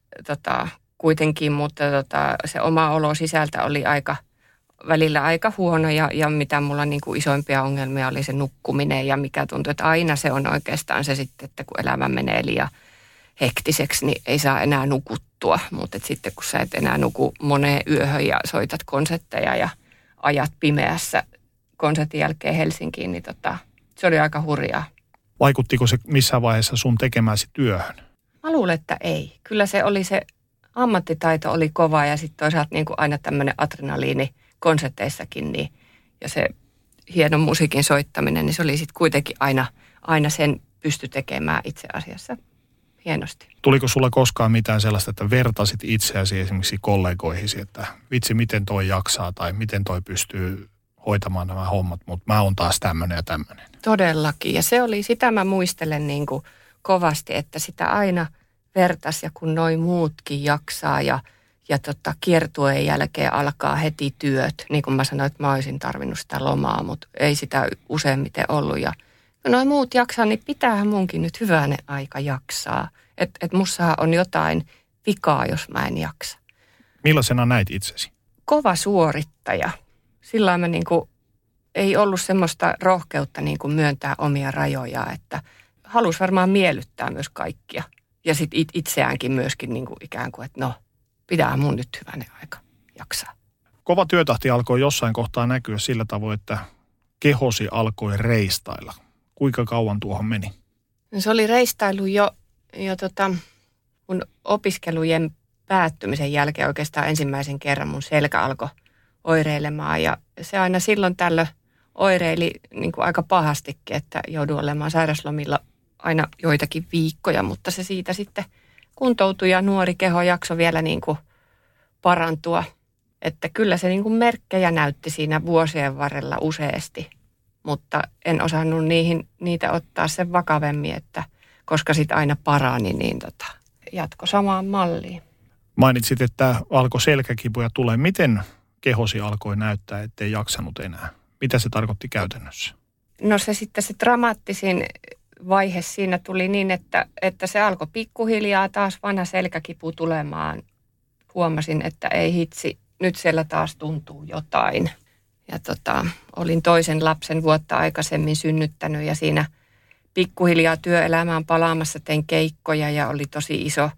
tota, kuitenkin, mutta tota, se oma olo sisältä oli aika, välillä aika huono ja, ja mitä mulla niin kuin isoimpia ongelmia oli se nukkuminen ja mikä tuntui, että aina se on oikeastaan se sitten, että kun elämä menee liian hektiseksi, niin ei saa enää nukuttua, mutta sitten kun sä et enää nuku moneen yöhön ja soitat konsertteja ja ajat pimeässä konsertin jälkeen Helsinkiin, niin tota, se oli aika hurjaa. Vaikuttiko se missään vaiheessa sun tekemäsi työhön? Mä luulen, että ei. Kyllä se oli se ammattitaito oli kova ja sitten toisaalta niin kuin aina tämmöinen adrenaliini konserteissakin niin, ja se hieno musiikin soittaminen, niin se oli sitten kuitenkin aina, aina sen pysty tekemään itse asiassa hienosti. Tuliko sulla koskaan mitään sellaista, että vertasit itseäsi esimerkiksi kollegoihisi, että vitsi miten toi jaksaa tai miten toi pystyy hoitamaan nämä hommat, mutta mä oon taas tämmöinen ja tämmöinen. Todellakin ja se oli, sitä mä muistelen niin kuin kovasti, että sitä aina vertas ja kun noi muutkin jaksaa ja, ja tota, kiertueen jälkeen alkaa heti työt. Niin kuin mä sanoin, että mä olisin tarvinnut sitä lomaa, mutta ei sitä useimmiten ollut. Ja kun noi muut jaksaa, niin pitäähän munkin nyt hyvänen aika jaksaa. Että et mussahan on jotain vikaa, jos mä en jaksa. Millaisena näit itsesi? Kova suorittaja. Sillä mä niinku, ei ollut semmoista rohkeutta niinku myöntää omia rajoja, että halusi varmaan miellyttää myös kaikkia. Ja sitten itseäänkin myöskin niin kuin ikään kuin, että no, pitää mun nyt hyvänen aika jaksaa. Kova työtahti alkoi jossain kohtaa näkyä sillä tavoin, että kehosi alkoi reistailla. Kuinka kauan tuohon meni? Se oli reistailu jo, jo tota, mun opiskelujen päättymisen jälkeen oikeastaan ensimmäisen kerran mun selkä alkoi oireilemaan. Ja se aina silloin tällöin oireili niin kuin aika pahastikin, että joudui olemaan sairaslomilla aina joitakin viikkoja, mutta se siitä sitten kuntoutui ja nuori keho jaksoi vielä niin kuin parantua. Että kyllä se niin kuin merkkejä näytti siinä vuosien varrella useasti, mutta en osannut niihin, niitä ottaa sen vakavemmin, että koska sitten aina parani, niin tota, jatko samaan malliin. Mainitsit, että alkoi selkäkipuja tulee. Miten kehosi alkoi näyttää, ettei jaksanut enää? Mitä se tarkoitti käytännössä? No se sitten se dramaattisin vaihe siinä tuli niin, että, että se alkoi pikkuhiljaa taas vanha selkäkipu tulemaan. Huomasin, että ei hitsi, nyt siellä taas tuntuu jotain. Ja tota, olin toisen lapsen vuotta aikaisemmin synnyttänyt ja siinä pikkuhiljaa työelämään palaamassa tein keikkoja ja oli tosi iso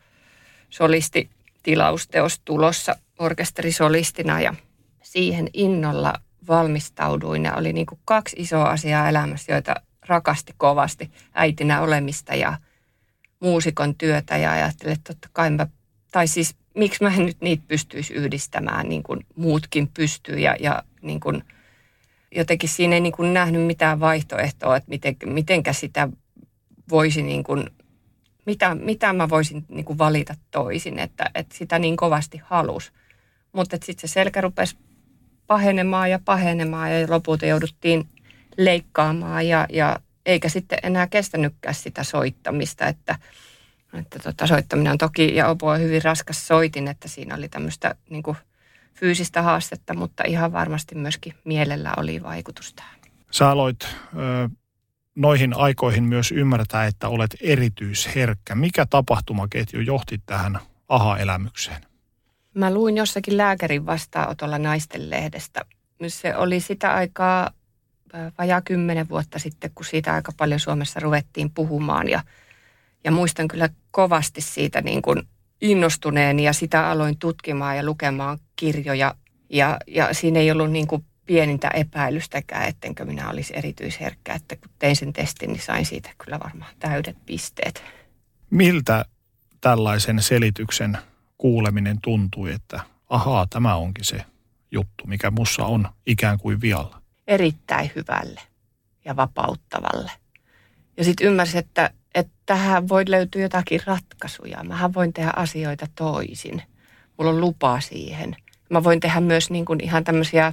solistitilausteos tulossa orkesterisolistina ja siihen innolla valmistauduin ja oli niin kuin kaksi isoa asiaa elämässä, joita rakasti kovasti, äitinä olemista ja muusikon työtä ja ajattelin, että totta kai mä, tai siis miksi mä en nyt niitä pystyisi yhdistämään niin kuin muutkin pystyy ja, ja niin kuin jotenkin siinä ei niin kuin nähnyt mitään vaihtoehtoa, että miten, mitenkä sitä voisi niin kuin, mitä, mitä mä voisin niin kuin valita toisin, että, että sitä niin kovasti halusi. Mutta sitten se selkä rupesi pahenemaan ja pahenemaan ja lopulta jouduttiin leikkaamaan ja, ja eikä sitten enää kestänytkään sitä soittamista, että, että tota, soittaminen on toki ja oboe on hyvin raskas soitin, että siinä oli tämmöistä niin kuin fyysistä haastetta, mutta ihan varmasti myöskin mielellä oli vaikutus tähän. Sä aloit ö, noihin aikoihin myös ymmärtää, että olet erityisherkkä. Mikä tapahtumaketju johti tähän aha-elämykseen? Mä luin jossakin lääkärin vastaanotolla Naistenlehdestä. Se oli sitä aikaa vajaa kymmenen vuotta sitten, kun siitä aika paljon Suomessa ruvettiin puhumaan. Ja, ja muistan kyllä kovasti siitä niin kuin innostuneen ja sitä aloin tutkimaan ja lukemaan kirjoja. Ja, ja siinä ei ollut niin kuin pienintä epäilystäkään, ettenkö minä olisi erityisherkkä. Että kun tein sen testin, niin sain siitä kyllä varmaan täydet pisteet. Miltä tällaisen selityksen kuuleminen tuntui, että ahaa, tämä onkin se juttu, mikä mussa on ikään kuin vialla? Erittäin hyvälle ja vapauttavalle. Ja sitten ymmärsin, että, että tähän voi löytyä jotakin ratkaisuja. Mähän voin tehdä asioita toisin. Mulla on lupa siihen. Mä voin tehdä myös niin kuin ihan tämmöisiä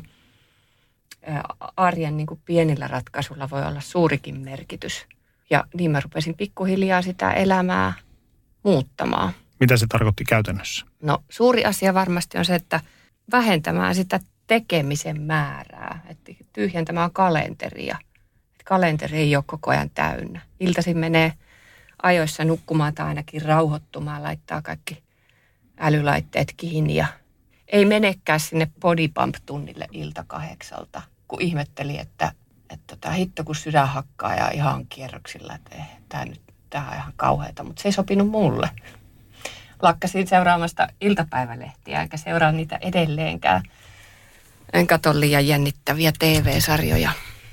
arjen niin kuin pienillä ratkaisuilla voi olla suurikin merkitys. Ja niin mä rupesin pikkuhiljaa sitä elämää muuttamaan. Mitä se tarkoitti käytännössä? No suuri asia varmasti on se, että vähentämään sitä tekemisen määrää, että tyhjentämään kalenteria. Että kalenteri ei ole koko ajan täynnä. Iltaisin menee ajoissa nukkumaan tai ainakin rauhoittumaan, laittaa kaikki älylaitteet kiinni ja ei menekään sinne body pump-tunnille ilta kahdeksalta, kun ihmetteli, että, että tota, hitto kun sydän hakkaa ja ihan kierroksilla, että eh, tämä nyt tää on ihan kauheata, mutta se ei sopinut mulle. Lakkasin seuraamasta iltapäivälehtiä, enkä seuraa niitä edelleenkään. En katso liian jännittäviä T V-sarjoja.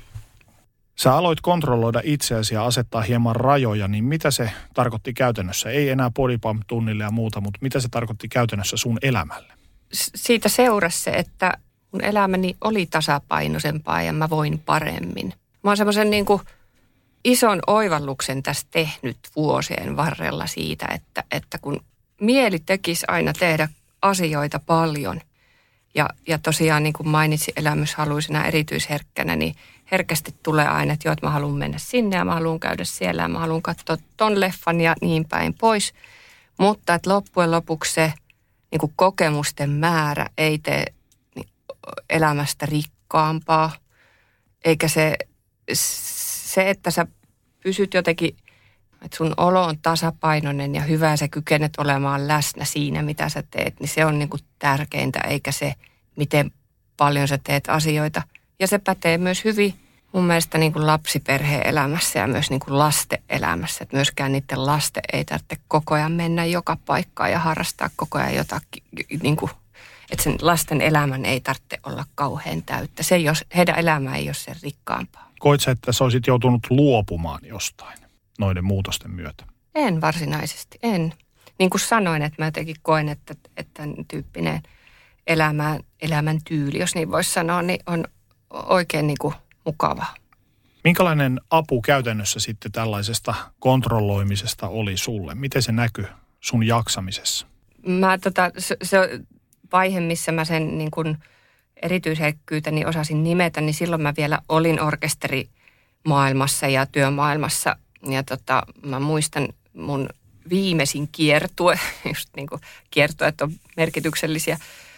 Sä aloit kontrolloida itseäsi ja asettaa hieman rajoja, niin mitä se tarkoitti käytännössä? Ei enää body pump tunnille ja muuta, mutta mitä se tarkoitti käytännössä sun elämälle? Siitä seurasi se, että mun elämäni oli tasapainoisempaa ja mä voin paremmin. Mä oon semmoisen niin kuin ison oivalluksen tässä tehnyt vuosien varrella siitä, että, että kun mieli tekisi aina tehdä asioita paljon ja, ja tosiaan niin kuin mainitsin elämyshaluisena erityisherkkänä, niin herkästi tulee aina, että joo, että mä haluan mennä sinne ja mä haluan käydä siellä ja mä haluan katsoa ton leffan ja niin päin pois. Mutta että loppujen lopuksi se niin kuin kokemusten määrä ei tee elämästä rikkaampaa, eikä se, se, että sä pysyt jotenkin, että sun olo on tasapainoinen ja hyvä ja sä kykenet olemaan läsnä siinä, mitä sä teet, niin se on niin kuin tärkeintä, eikä se, miten paljon sä teet asioita. Ja se pätee myös hyvin mun mielestä niin kuin lapsiperheen elämässä ja myös niin kuin lasten elämässä. Että myöskään niiden lasten ei tarvitse koko ajan mennä joka paikkaan ja harrastaa koko ajan jotakin, niin kuin, että sen lasten elämän ei tarvitse olla kauhean täyttä. Se ei ole, heidän elämä ei ole sen rikkaampaa. Koit sä, että sä olisit joutunut luopumaan jostain noiden muutosten myötä? En varsinaisesti, en. Niin kuin sanoin, että mä jotenkin koen, että, että tämän tyyppinen elämän, elämän tyyli, jos niin voisi sanoa, niin on oikein niin kuin mukavaa. Minkälainen apu käytännössä sitten tällaisesta kontrolloimisesta oli sulle? Miten se näkyy sun jaksamisessa? Mä tota, se, se vaihe, missä mä sen niin kun erityisherkkyyteni osasin nimetä, niin silloin mä vielä olin orkesterimaailmassa ja työmaailmassa. Ja tota, mä muistan mun viimeisin kiertue, just niin kuin kiertueet on merkityksellisiä,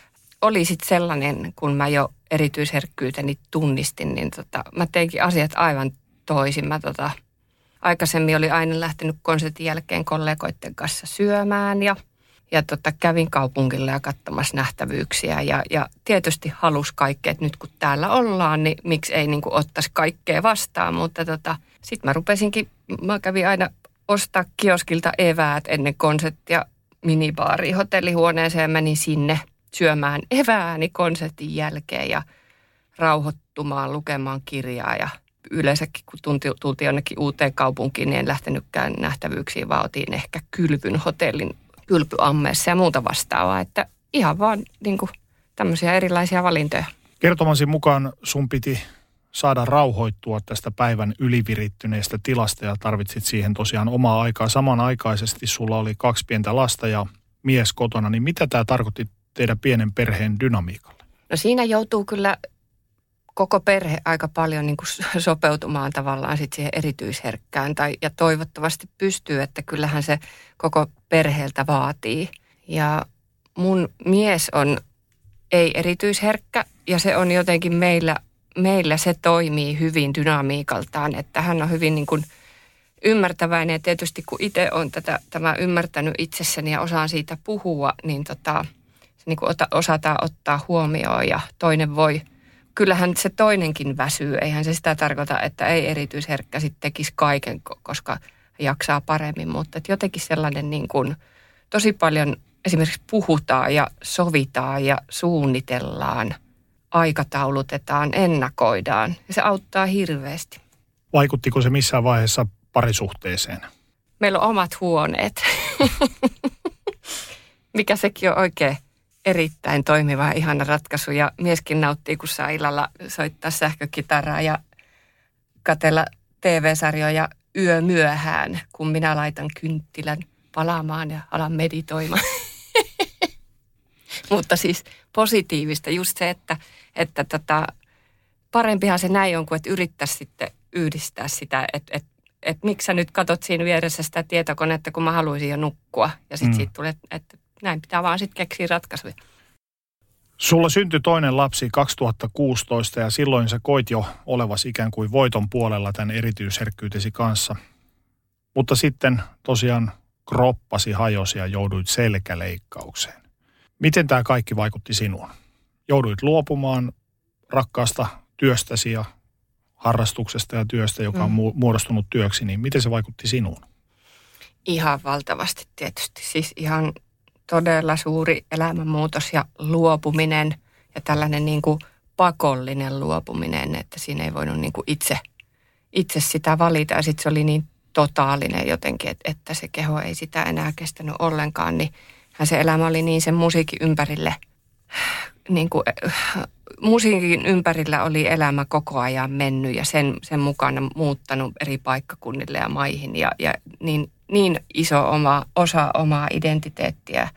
oli sitten sellainen, kun mä jo erityisherkkyyteni tunnistin, niin tota, mä teinkin asiat aivan toisin. Mä tota, aikaisemmin oli aina lähtenyt konsertin jälkeen kollegoiden kanssa syömään ja, ja tota, kävin kaupungilla ja katsomassa nähtävyyksiä. Ja, ja tietysti halus kaikkea, että nyt kun täällä ollaan, niin miksi ei niin kuin ottaisi kaikkea vastaan. Mutta tota, sitten mä rupesinkin, mä kävin aina ostaa kioskilta eväät ennen konserttia minibaariin hotellihuoneeseen ja menin sinne syömään evääni konsertin jälkeen ja rauhoittumaan, lukemaan kirjaa. Ja yleensäkin, kun tunti, tultiin jonnekin uuteen kaupunkiin, niin en lähtenytkään nähtävyyksiin, vaan otin ehkä kylpyn hotellin kylpyammeessa ja muuta vastaavaa. Että ihan vaan niin kuin tämmöisiä erilaisia valintoja. Kertomasi mukaan sun piti saada rauhoittua tästä päivän ylivirittyneestä tilasta ja tarvitsit siihen tosiaan omaa aikaa. Samanaikaisesti sulla oli kaksi pientä lasta ja mies kotona, niin mitä tämä tarkoitti teidän pienen perheen dynamiikalle? No siinä joutuu kyllä koko perhe aika paljon niin kuin sopeutumaan tavallaan sit siihen erityisherkkään. Tai, ja toivottavasti pystyy, että kyllähän se koko perheeltä vaatii. Ja mun mies on ei erityisherkkä ja se on jotenkin meillä, meillä se toimii hyvin dynamiikaltaan. Että hän on hyvin niin kuin ymmärtäväinen ja tietysti kun itse on tätä, tämä ymmärtänyt itsessäni ja osaan siitä puhua, niin tota, se niin kuin ota, osataan ottaa huomioon ja toinen voi. Kyllähän se toinenkin väsyy, eihän se sitä tarkoita, että ei erityisherkkä sitten tekisi kaiken, koska jaksaa paremmin, mutta että jotenkin sellainen niin kuin tosi paljon esimerkiksi puhutaan ja sovitaan ja suunnitellaan, aikataulutetaan, ennakoidaan ja se auttaa hirveästi. Vaikuttiko se missään vaiheessa parisuhteeseen? Meillä on omat huoneet, mikä sekin on oikein erittäin toimiva ja ihana ratkaisu. Ja mieskin nauttii, kun saa illalla soittaa sähkökitaraa ja katsella T V-sarjoja yö myöhään, kun minä laitan kynttilän palaamaan ja alan meditoimaan. Mutta siis positiivista just se, että, että tota, parempihan se näin on, kuin että yrittäisi sitten yhdistää sitä, että, että, että miksi sä nyt katot siinä vieressä sitä tietokonetta, kun mä haluaisin jo nukkua. Ja sitten mm. siitä tulee, että näin pitää vaan sitten keksiä ratkaisuja. Sulla syntyi toinen lapsi kaksituhattakuusitoista ja silloin sä koit jo olevasi ikään kuin voiton puolella tämän erityisherkkyytesi kanssa. Mutta sitten tosiaan kroppasi hajosi ja jouduit selkäleikkaukseen. Miten tämä kaikki vaikutti sinuun? Jouduit luopumaan rakkaasta työstäsi ja harrastuksesta ja työstä, joka on mm. muodostunut työksi, niin miten se vaikutti sinuun? Ihan valtavasti tietysti. Siis ihan todella suuri elämänmuutos ja luopuminen ja tällainen niin kuin pakollinen luopuminen, että siinä ei voinut niin kuin itse, itse sitä valita. Ja sitten se oli niin totaalinen jotenkin, että, että se keho ei sitä enää kestänyt ollenkaan, niin se elämä oli niin sen musiikin ympärille, niin kuin, musiikin ympärillä oli elämä koko ajan mennyt ja sen, sen mukana muuttanut eri paikkakunnille ja maihin ja, ja niin, niin iso oma, osa omaa identiteettiä,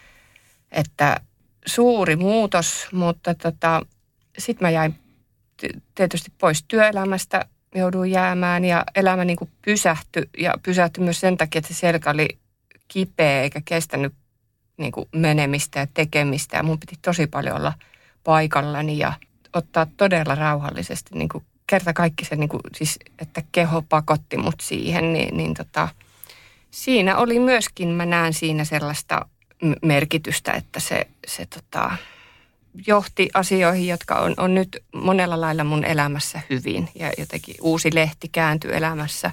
että suuri muutos, mutta tota, sitten mä jäin tietysti pois työelämästä, jouduin jäämään ja elämä niin kuin pysähtyi ja pysähtyi myös sen takia, että se selkä oli kipeä eikä kestänyt niin kuin menemistä ja tekemistä ja mun piti tosi paljon olla paikallani ja ottaa todella rauhallisesti niin kuin kerta kaikki se, niin kuin, siis, että keho pakotti mut siihen, niin, niin tota, siinä oli myöskin, mä näen siinä sellaista merkitystä, että se, se tota, johti asioihin, jotka on, on nyt monella lailla mun elämässä hyvin ja jotenkin uusi lehti kääntyi elämässä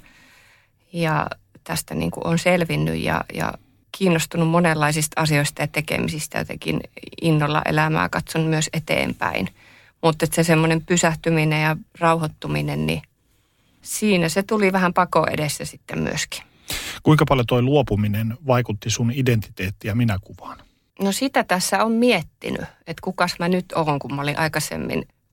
ja tästä niin kuin on selvinnyt ja, ja kiinnostunut monenlaisista asioista ja tekemisistä, jotenkin innolla elämää katson myös eteenpäin. Mutta se semmoinen pysähtyminen ja rauhoittuminen, niin siinä se tuli vähän pako edessä sitten myöskin. Kuinka paljon toi luopuminen vaikutti sun identiteettiä minäkuvaan? No sitä tässä on miettinyt, että kukas mä nyt oon, kun mä olin aikaisemmin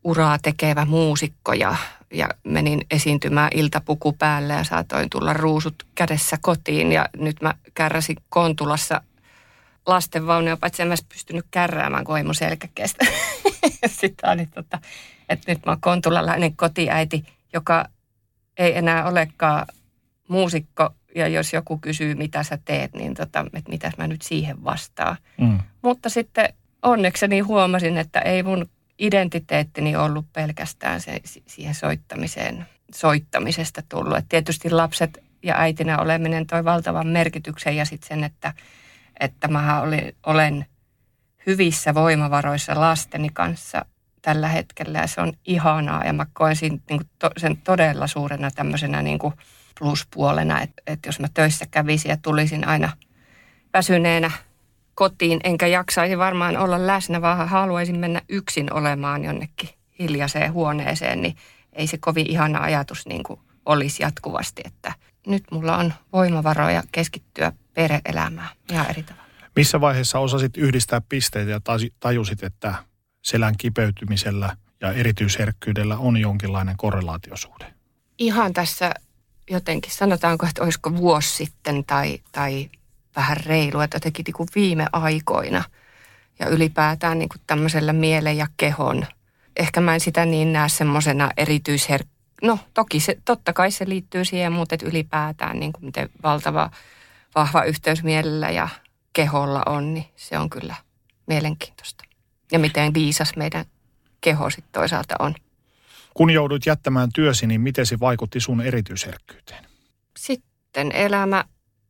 uraa tekevä muusikko ja, ja menin esiintymään iltapuku päälle ja saatoin tulla ruusut kädessä kotiin. Ja nyt mä kärräsin Kontulassa lastenvaunuja, paitsi en mä pystynyt kärräämään, kun ei mun selkä kestä. Sitten on, tota, että nyt mä oon kontulalainen kotiäiti, joka ei enää olekaan muusikko. Ja jos joku kysyy, mitä sä teet, niin tota, että mitäs mä nyt siihen vastaan. Mm. Mutta sitten onnekseni huomasin, että ei mun identiteettini ollut pelkästään se, siihen soittamiseen, soittamisesta tullut. Et tietysti lapset ja äitinä oleminen toi valtavan merkityksen ja sitten sen, että, että mä olin, olen hyvissä voimavaroissa lasteni kanssa tällä hetkellä. Ja se on ihanaa ja mä koen sen, niin kuin to, sen todella suurena tämmöisenä niin kuin pluspuolena, että, että jos mä töissä kävisin ja tulisin aina väsyneenä kotiin, enkä jaksaisi varmaan olla läsnä, vaan haluaisin mennä yksin olemaan jonnekin hiljaiseen huoneeseen, niin ei se kovin ihana ajatus niin kuin olisi jatkuvasti, että nyt mulla on voimavaroja keskittyä perhe-elämään ihan eri tavalla. Missä vaiheessa osasit yhdistää pisteitä ja tajusit, että selän kipeytymisellä ja erityisherkkyydellä on jonkinlainen korrelaatiosuhde? Ihan tässä jotenkin, sanotaanko, että olisiko vuosi sitten tai, tai vähän reilu, että jotenkin niin kuin viime aikoina ja ylipäätään niin kuin tämmöisellä mielen ja kehon. Ehkä mä en sitä niin näe semmoisena erityisherk... No toki se, totta kai se liittyy siihen, mutta että ylipäätään niin kuin miten valtava vahva yhteys mielellä ja keholla on, niin se on kyllä mielenkiintoista. Ja miten viisas meidän keho sitten toisaalta on. Kun joudut jättämään työsi, niin miten se vaikutti sun erityisherkkyyteen? Sitten elämä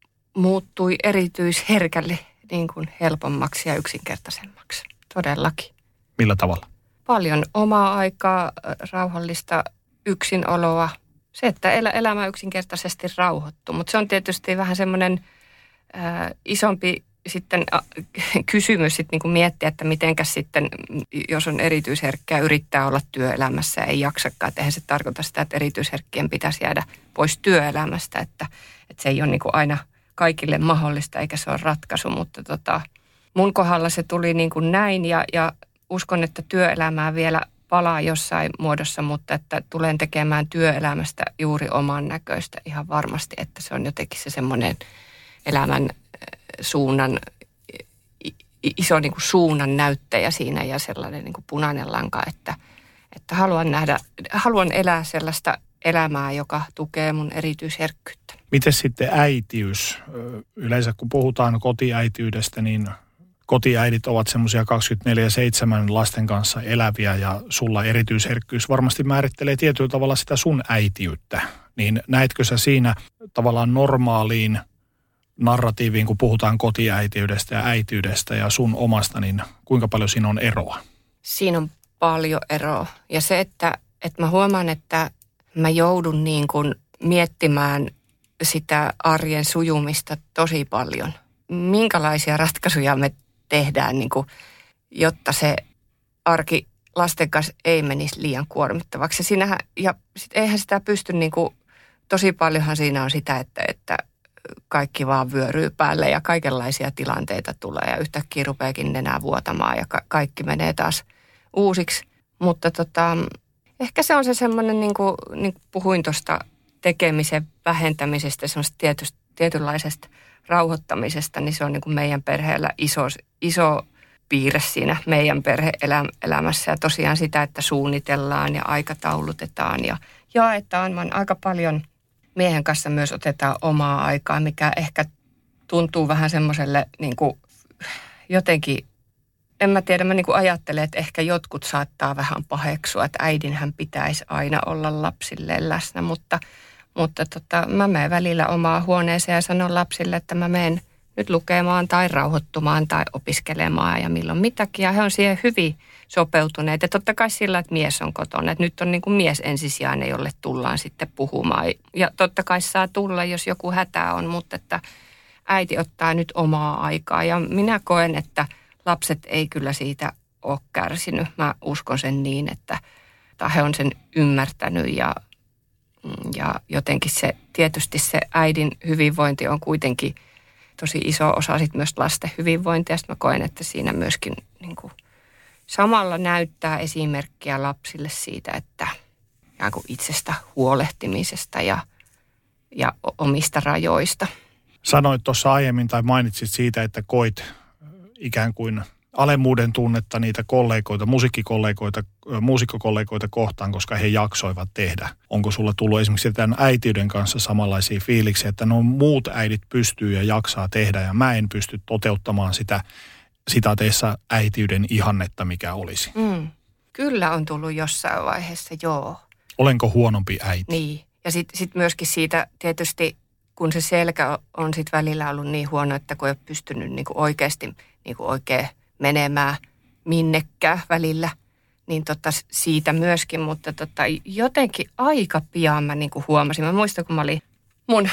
muuttui erityisherkälle niin kuin helpommaksi ja yksinkertaisemmaksi. Todellakin. Millä tavalla? Paljon omaa aikaa, rauhallista yksinoloa. Se, että elämä yksinkertaisesti rauhoittuu. Mutta se on tietysti vähän semmoinen äh, isompi sitten äh, kysymys sit niin kuin miettiä, että mitenkäs sitten, jos on erityisherkkää, yrittää olla työelämässä ja ei jaksakaan. Eihän se tarkoita sitä, että erityisherkkien pitäisi jäädä pois työelämästä, että, että se ei ole niin kuin aina kaikille mahdollista eikä se ole ratkaisu, mutta tota, mun kohdalla se tuli niin kuin näin ja, ja uskon, että työelämää vielä palaa jossain muodossa, mutta että tulen tekemään työelämästä juuri oman näköistä ihan varmasti, että se on jotenkin se semmoinen elämän suunnan, iso niin kuin suunnan näyttäjä siinä ja sellainen niin kuin punainen lanka, että, että haluan nähdä, haluan elää sellaista elämää, joka tukee mun erityisherkkyyttä. Miten sitten äitiys? Yleensä kun puhutaan kotiäitiydestä, niin kotiäidit ovat semmoisia kaksikymmentäneljä seitsemän lasten kanssa eläviä ja sulla erityisherkkyys varmasti määrittelee tietyllä tavalla sitä sun äitiyttä. Niin näetkö sä siinä tavallaan normaaliin narratiiviin, kun puhutaan kotiäitiydestä ja äitiydestä ja sun omasta, niin kuinka paljon siinä on eroa? Siinä on paljon eroa. Ja se, että, että mä huomaan, että mä joudun niin kuin miettimään sitä arjen sujumista tosi paljon. Minkälaisia ratkaisuja me tehdään, niin kuin, jotta se arki lasten kanssa ei menisi liian kuormittavaksi. Ja, siinähän, ja sit eihän sitä pysty, niin kuin, tosi paljonhan siinä on sitä, että, että kaikki vaan vyöryy päälle ja kaikenlaisia tilanteita tulee ja yhtäkkiä rupeakin nenää vuotamaan ja ka- kaikki menee taas uusiksi. Mutta tota, ehkä se on se semmoinen, niin kuin, niin kuin puhuin tuosta tekemisen vähentämisestä, semmoista tietystä, tietynlaisesta rauhoittamisesta, niin se on niin kuin meidän perheellä iso, iso piirre siinä meidän perhe-elämässä. Ja tosiaan sitä, että suunnitellaan ja aikataulutetaan ja jaetaan, vaan aika paljon miehen kanssa myös otetaan omaa aikaa, mikä ehkä tuntuu vähän semmoiselle niin kuin jotenkin, en mä tiedä, mä niin kuin ajattelen, että ehkä jotkut saattaa vähän paheksua, että äidinhän pitäisi aina olla lapsilleen läsnä, mutta, mutta tota, mä menen välillä omaa huoneeseen ja sanon lapsille, että mä menen nyt lukemaan tai rauhoittumaan tai opiskelemaan ja milloin mitäkin. Ja he on siihen hyvin sopeutuneet. Ja totta kai sillä, että mies on kotona. Että nyt on niin kuin mies ensisijainen, jolle tullaan sitten puhumaan. Ja totta kai saa tulla, jos joku hätä on, mutta että äiti ottaa nyt omaa aikaa. Ja minä koen, että lapset ei kyllä siitä ole kärsinyt. Mä uskon sen niin, että he on sen ymmärtänyt ja, ja jotenkin se, tietysti se äidin hyvinvointi on kuitenkin tosi iso osa sit myös lasten hyvinvointia. Sitten mä koen, että siinä myöskin niin kuin samalla näyttää esimerkkiä lapsille siitä, että itsestä huolehtimisesta ja, ja omista rajoista. Sanoit tuossa aiemmin tai mainitsit siitä, että koit ikään kuin alemmuuden tunnetta niitä kollegoita, musiikkikollegoita, muusikkokollegoita kohtaan, koska he jaksoivat tehdä. Onko sulla tullut esimerkiksi tämän äitiyden kanssa samanlaisia fiiliksiä, että no muut äidit pystyy ja jaksaa tehdä ja mä en pysty toteuttamaan sitä sitaateissa äitiyden ihannetta, mikä olisi? Mm. Kyllä on tullut jossain vaiheessa, joo. Olenko huonompi äiti? Niin. Ja sitten sit myöskin siitä tietysti, kun se selkä on sitten välillä ollut niin huono, että kun ei ole pystynyt niinku oikeasti niinku oikein menemään minnekään välillä, niin tota siitä myöskin. Mutta tota, jotenkin aika pian mä niinku huomasin. Mä muistan, kun mä olin mun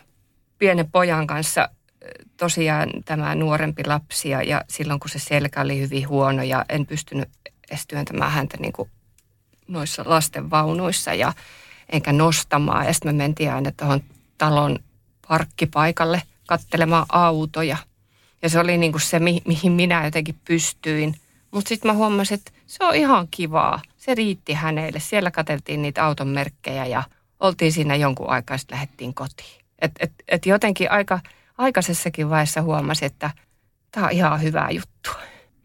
pienen pojan kanssa tosiaan tämä nuorempi lapsi ja, ja silloin, kun se selkä oli hyvin huono ja en pystynyt edes työntämään häntä niinku noissa lastenvaunuissa ja enkä nostamaan. Ja sitten me mentiin aina tuohon talon parkkipaikalle katselemaan autoja. Ja se oli niin kuin se, mi- mihin minä jotenkin pystyin. Mutta sitten mä huomasin, että se on ihan kivaa. Se riitti hänelle. Siellä katseltiin niitä auton merkkejä ja oltiin siinä jonkun aikaa, sitten lähdettiin kotiin. Et, et, et jotenkin aika aikaisessakin vaiheessa huomasin, että tämä on ihan hyvää juttua.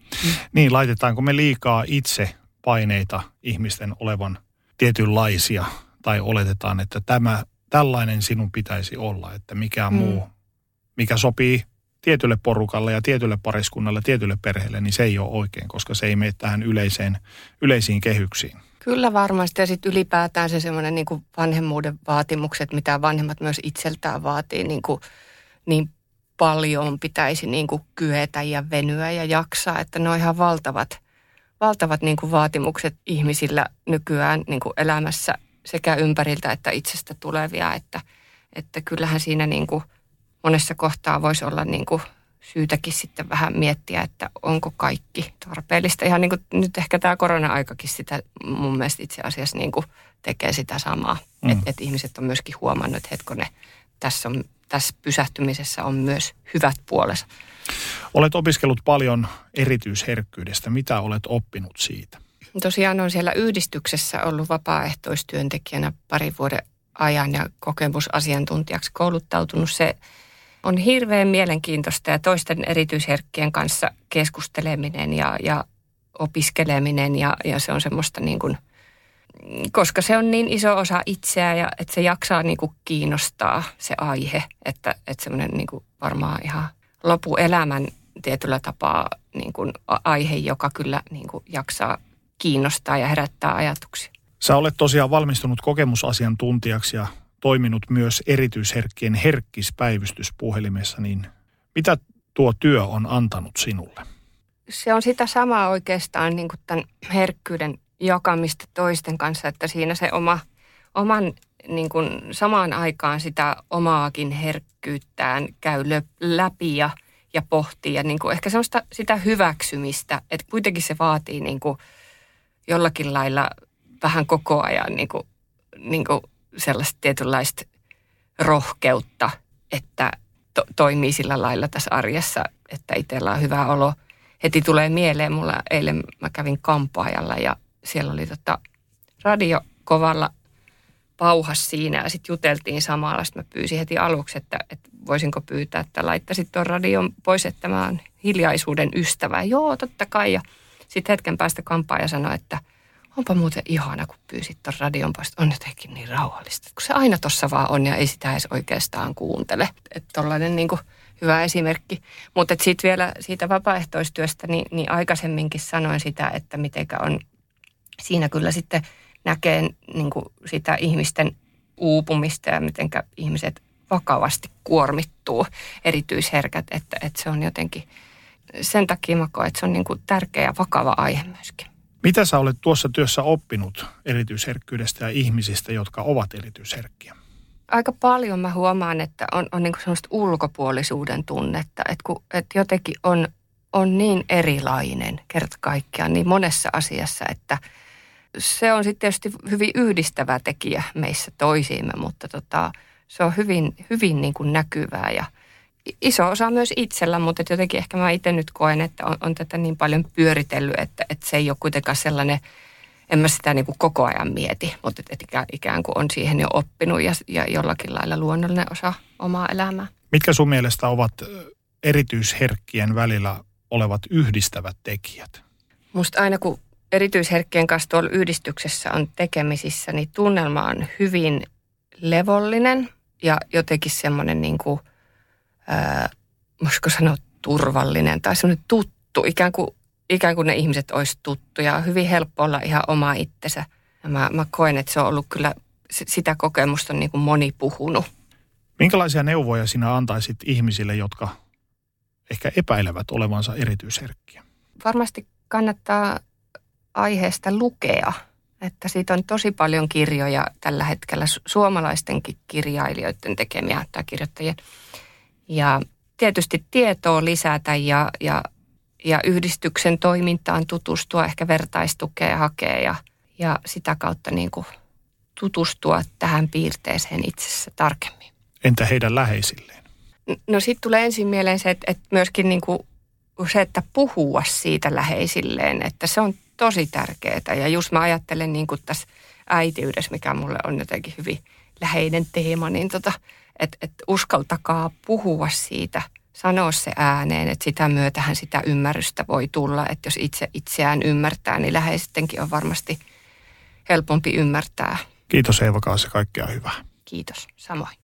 Niin, laitetaanko me liikaa itse paineita ihmisten olevan tietynlaisia tai oletetaan, että tämä, tällainen sinun pitäisi olla, että mikään mm. muu, mikä sopii tietylle porukalle ja tietylle pariskunnalle, tietylle perheelle, niin se ei ole oikein, koska se ei mene tähän yleiseen, yleisiin kehyksiin. Kyllä varmasti ja sitten ylipäätään se semmoinen niin kuin vanhemmuuden vaatimukset, mitä vanhemmat myös itseltään vaatii, niin, kuin, niin paljon pitäisi niin kuin kyetä ja venyä ja jaksaa, että ne on ihan valtavat, valtavat niin kuin vaatimukset ihmisillä nykyään niin kuin elämässä sekä ympäriltä että itsestä tulevia, että, että kyllähän siinä niin kuin monessa kohtaa voisi olla niin kuin syytäkin sitten vähän miettiä, että onko kaikki tarpeellista. Ihan niin kuin nyt ehkä tämä korona-aikakin sitä mun mielestä itse asiassa niin kuin tekee sitä samaa. Mm. Että et ihmiset on myöskin huomannut, että hetkonen, tässä, on, tässä pysähtymisessä on myös hyvät puolensa. Olet opiskellut paljon erityisherkkyydestä. Mitä olet oppinut siitä? Tosiaan on siellä yhdistyksessä ollut vapaaehtoistyöntekijänä parin vuoden ajan ja kokemusasiantuntijaksi kouluttautunut. Se on hirveän mielenkiintoista ja toisten erityisherkkien kanssa keskusteleminen ja, ja opiskeleminen ja, ja se on semmoista niin kuin, koska se on niin iso osa itseä ja että se jaksaa niin kuin kiinnostaa se aihe, että, että semmoinen niin kuin varmaan ihan lopuelämän tietyllä tapaa niin kuin aihe, joka kyllä niin kuin jaksaa kiinnostaa ja herättää ajatuksia. Sä olet tosiaan valmistunut kokemusasiantuntijaksi ja toiminut myös erityisherkkien herkkispäivystyspuhelimessa, niin mitä tuo työ on antanut sinulle? Se on sitä samaa oikeastaan niin kuin tämän herkkyyden jakamista toisten kanssa, että siinä se oma, oman niin kuin samaan aikaan sitä omaakin herkkyyttään käy läpi ja, ja pohtii ja niin kuin ehkä semmoista sitä hyväksymistä, että kuitenkin se vaatii niin kuin jollakin lailla vähän koko ajan niin kuin, niin kuin sellaista tietynlaista rohkeutta, että to, toimii sillä lailla tässä arjessa, että itsellä on hyvä olo. Heti tulee mieleen, mulla eilen mä kävin kampaajalla ja siellä oli tota radio kovalla pauhas siinä ja sitten juteltiin samalla. Sitten mä pyysin heti aluksi, että, että voisinko pyytää, että laittaisit tuon radion pois, että mä oon hiljaisuuden ystävä. Joo, totta kai. Ja sitten hetken päästä kampaaja sanoi, että onpa muuten ihana, kun pyysit tuon radion pois. On jotenkin niin rauhallista, kun se aina tossa vaan on ja ei sitä edes oikeastaan kuuntele. Että tollainen niin kuin hyvä esimerkki. Mutta sitten vielä siitä vapaaehtoistyöstä, niin, niin aikaisemminkin sanoin sitä, että mitenkä on siinä kyllä sitten näkee niin kuin sitä ihmisten uupumista ja mitenkä ihmiset vakavasti kuormittuu, erityisherkät, että, että se on jotenkin, sen takia mä koen, että se on niin kuin tärkeä ja vakava aihe myöskin. Mitä sä olet tuossa työssä oppinut erityisherkkyydestä ja ihmisistä, jotka ovat erityisherkkiä? Aika paljon mä huomaan, että on, on niin kuin semmoista ulkopuolisuuden tunnetta, että, kun, että jotenkin on, on niin erilainen kerta kaikkiaan niin monessa asiassa, että se on sitten tietysti hyvin yhdistävä tekijä meissä toisiimme, mutta tota, se on hyvin, hyvin niin kuin näkyvää ja, iso osa myös itsellä, mutta jotenkin ehkä mä itse nyt koen, että on, on tätä niin paljon pyöritellyt, että, että se ei ole kuitenkaan sellainen, en mä sitä niin kuin koko ajan mieti, mutta että ikään, ikään kuin on siihen jo oppinut ja, ja jollakin lailla luonnollinen osa omaa elämää. Mitkä sun mielestä ovat erityisherkkien välillä olevat yhdistävät tekijät? Musta aina kun erityisherkkien kanssa tuolla yhdistyksessä on tekemisissä, niin tunnelma on hyvin levollinen ja jotenkin semmoinen niin kuin, ää, voisiko sanoa turvallinen tai semmoinen tuttu, ikään kuin, ikään kuin ne ihmiset olisi tuttuja. On hyvin helppo olla ihan oma itsensä. Ja mä, mä koen, että se on ollut kyllä, sitä kokemusta on niin kuin moni puhunut. Minkälaisia neuvoja sinä antaisit ihmisille, jotka ehkä epäilevät olevansa erityisherkkiä? Varmasti kannattaa aiheesta lukea, että siitä on tosi paljon kirjoja tällä hetkellä, suomalaistenkin kirjailijoiden tekemiä tai kirjoittajien. Ja tietysti tietoa lisätä ja, ja, ja yhdistyksen toimintaan tutustua, ehkä vertaistukea hakea ja, ja sitä kautta niin kuin tutustua tähän piirteeseen itsessä tarkemmin. Entä heidän läheisilleen? No sitten tulee ensin mieleen se, että, että myöskin niin kuin se, että puhua siitä läheisilleen, että se on tosi tärkeää. Ja just mä ajattelen niin kuin tässä äitiydessä, mikä mulle on jotenkin hyvin läheinen teema, niin tota, että, että uskaltakaa puhua siitä, sanoa se ääneen, että sitä myötähän sitä ymmärrystä voi tulla. Että jos itse itseään ymmärtää, niin läheistenkin on varmasti helpompi ymmärtää. Kiitos Eeva Kaasa, kaikkea hyvää. Kiitos, samoin.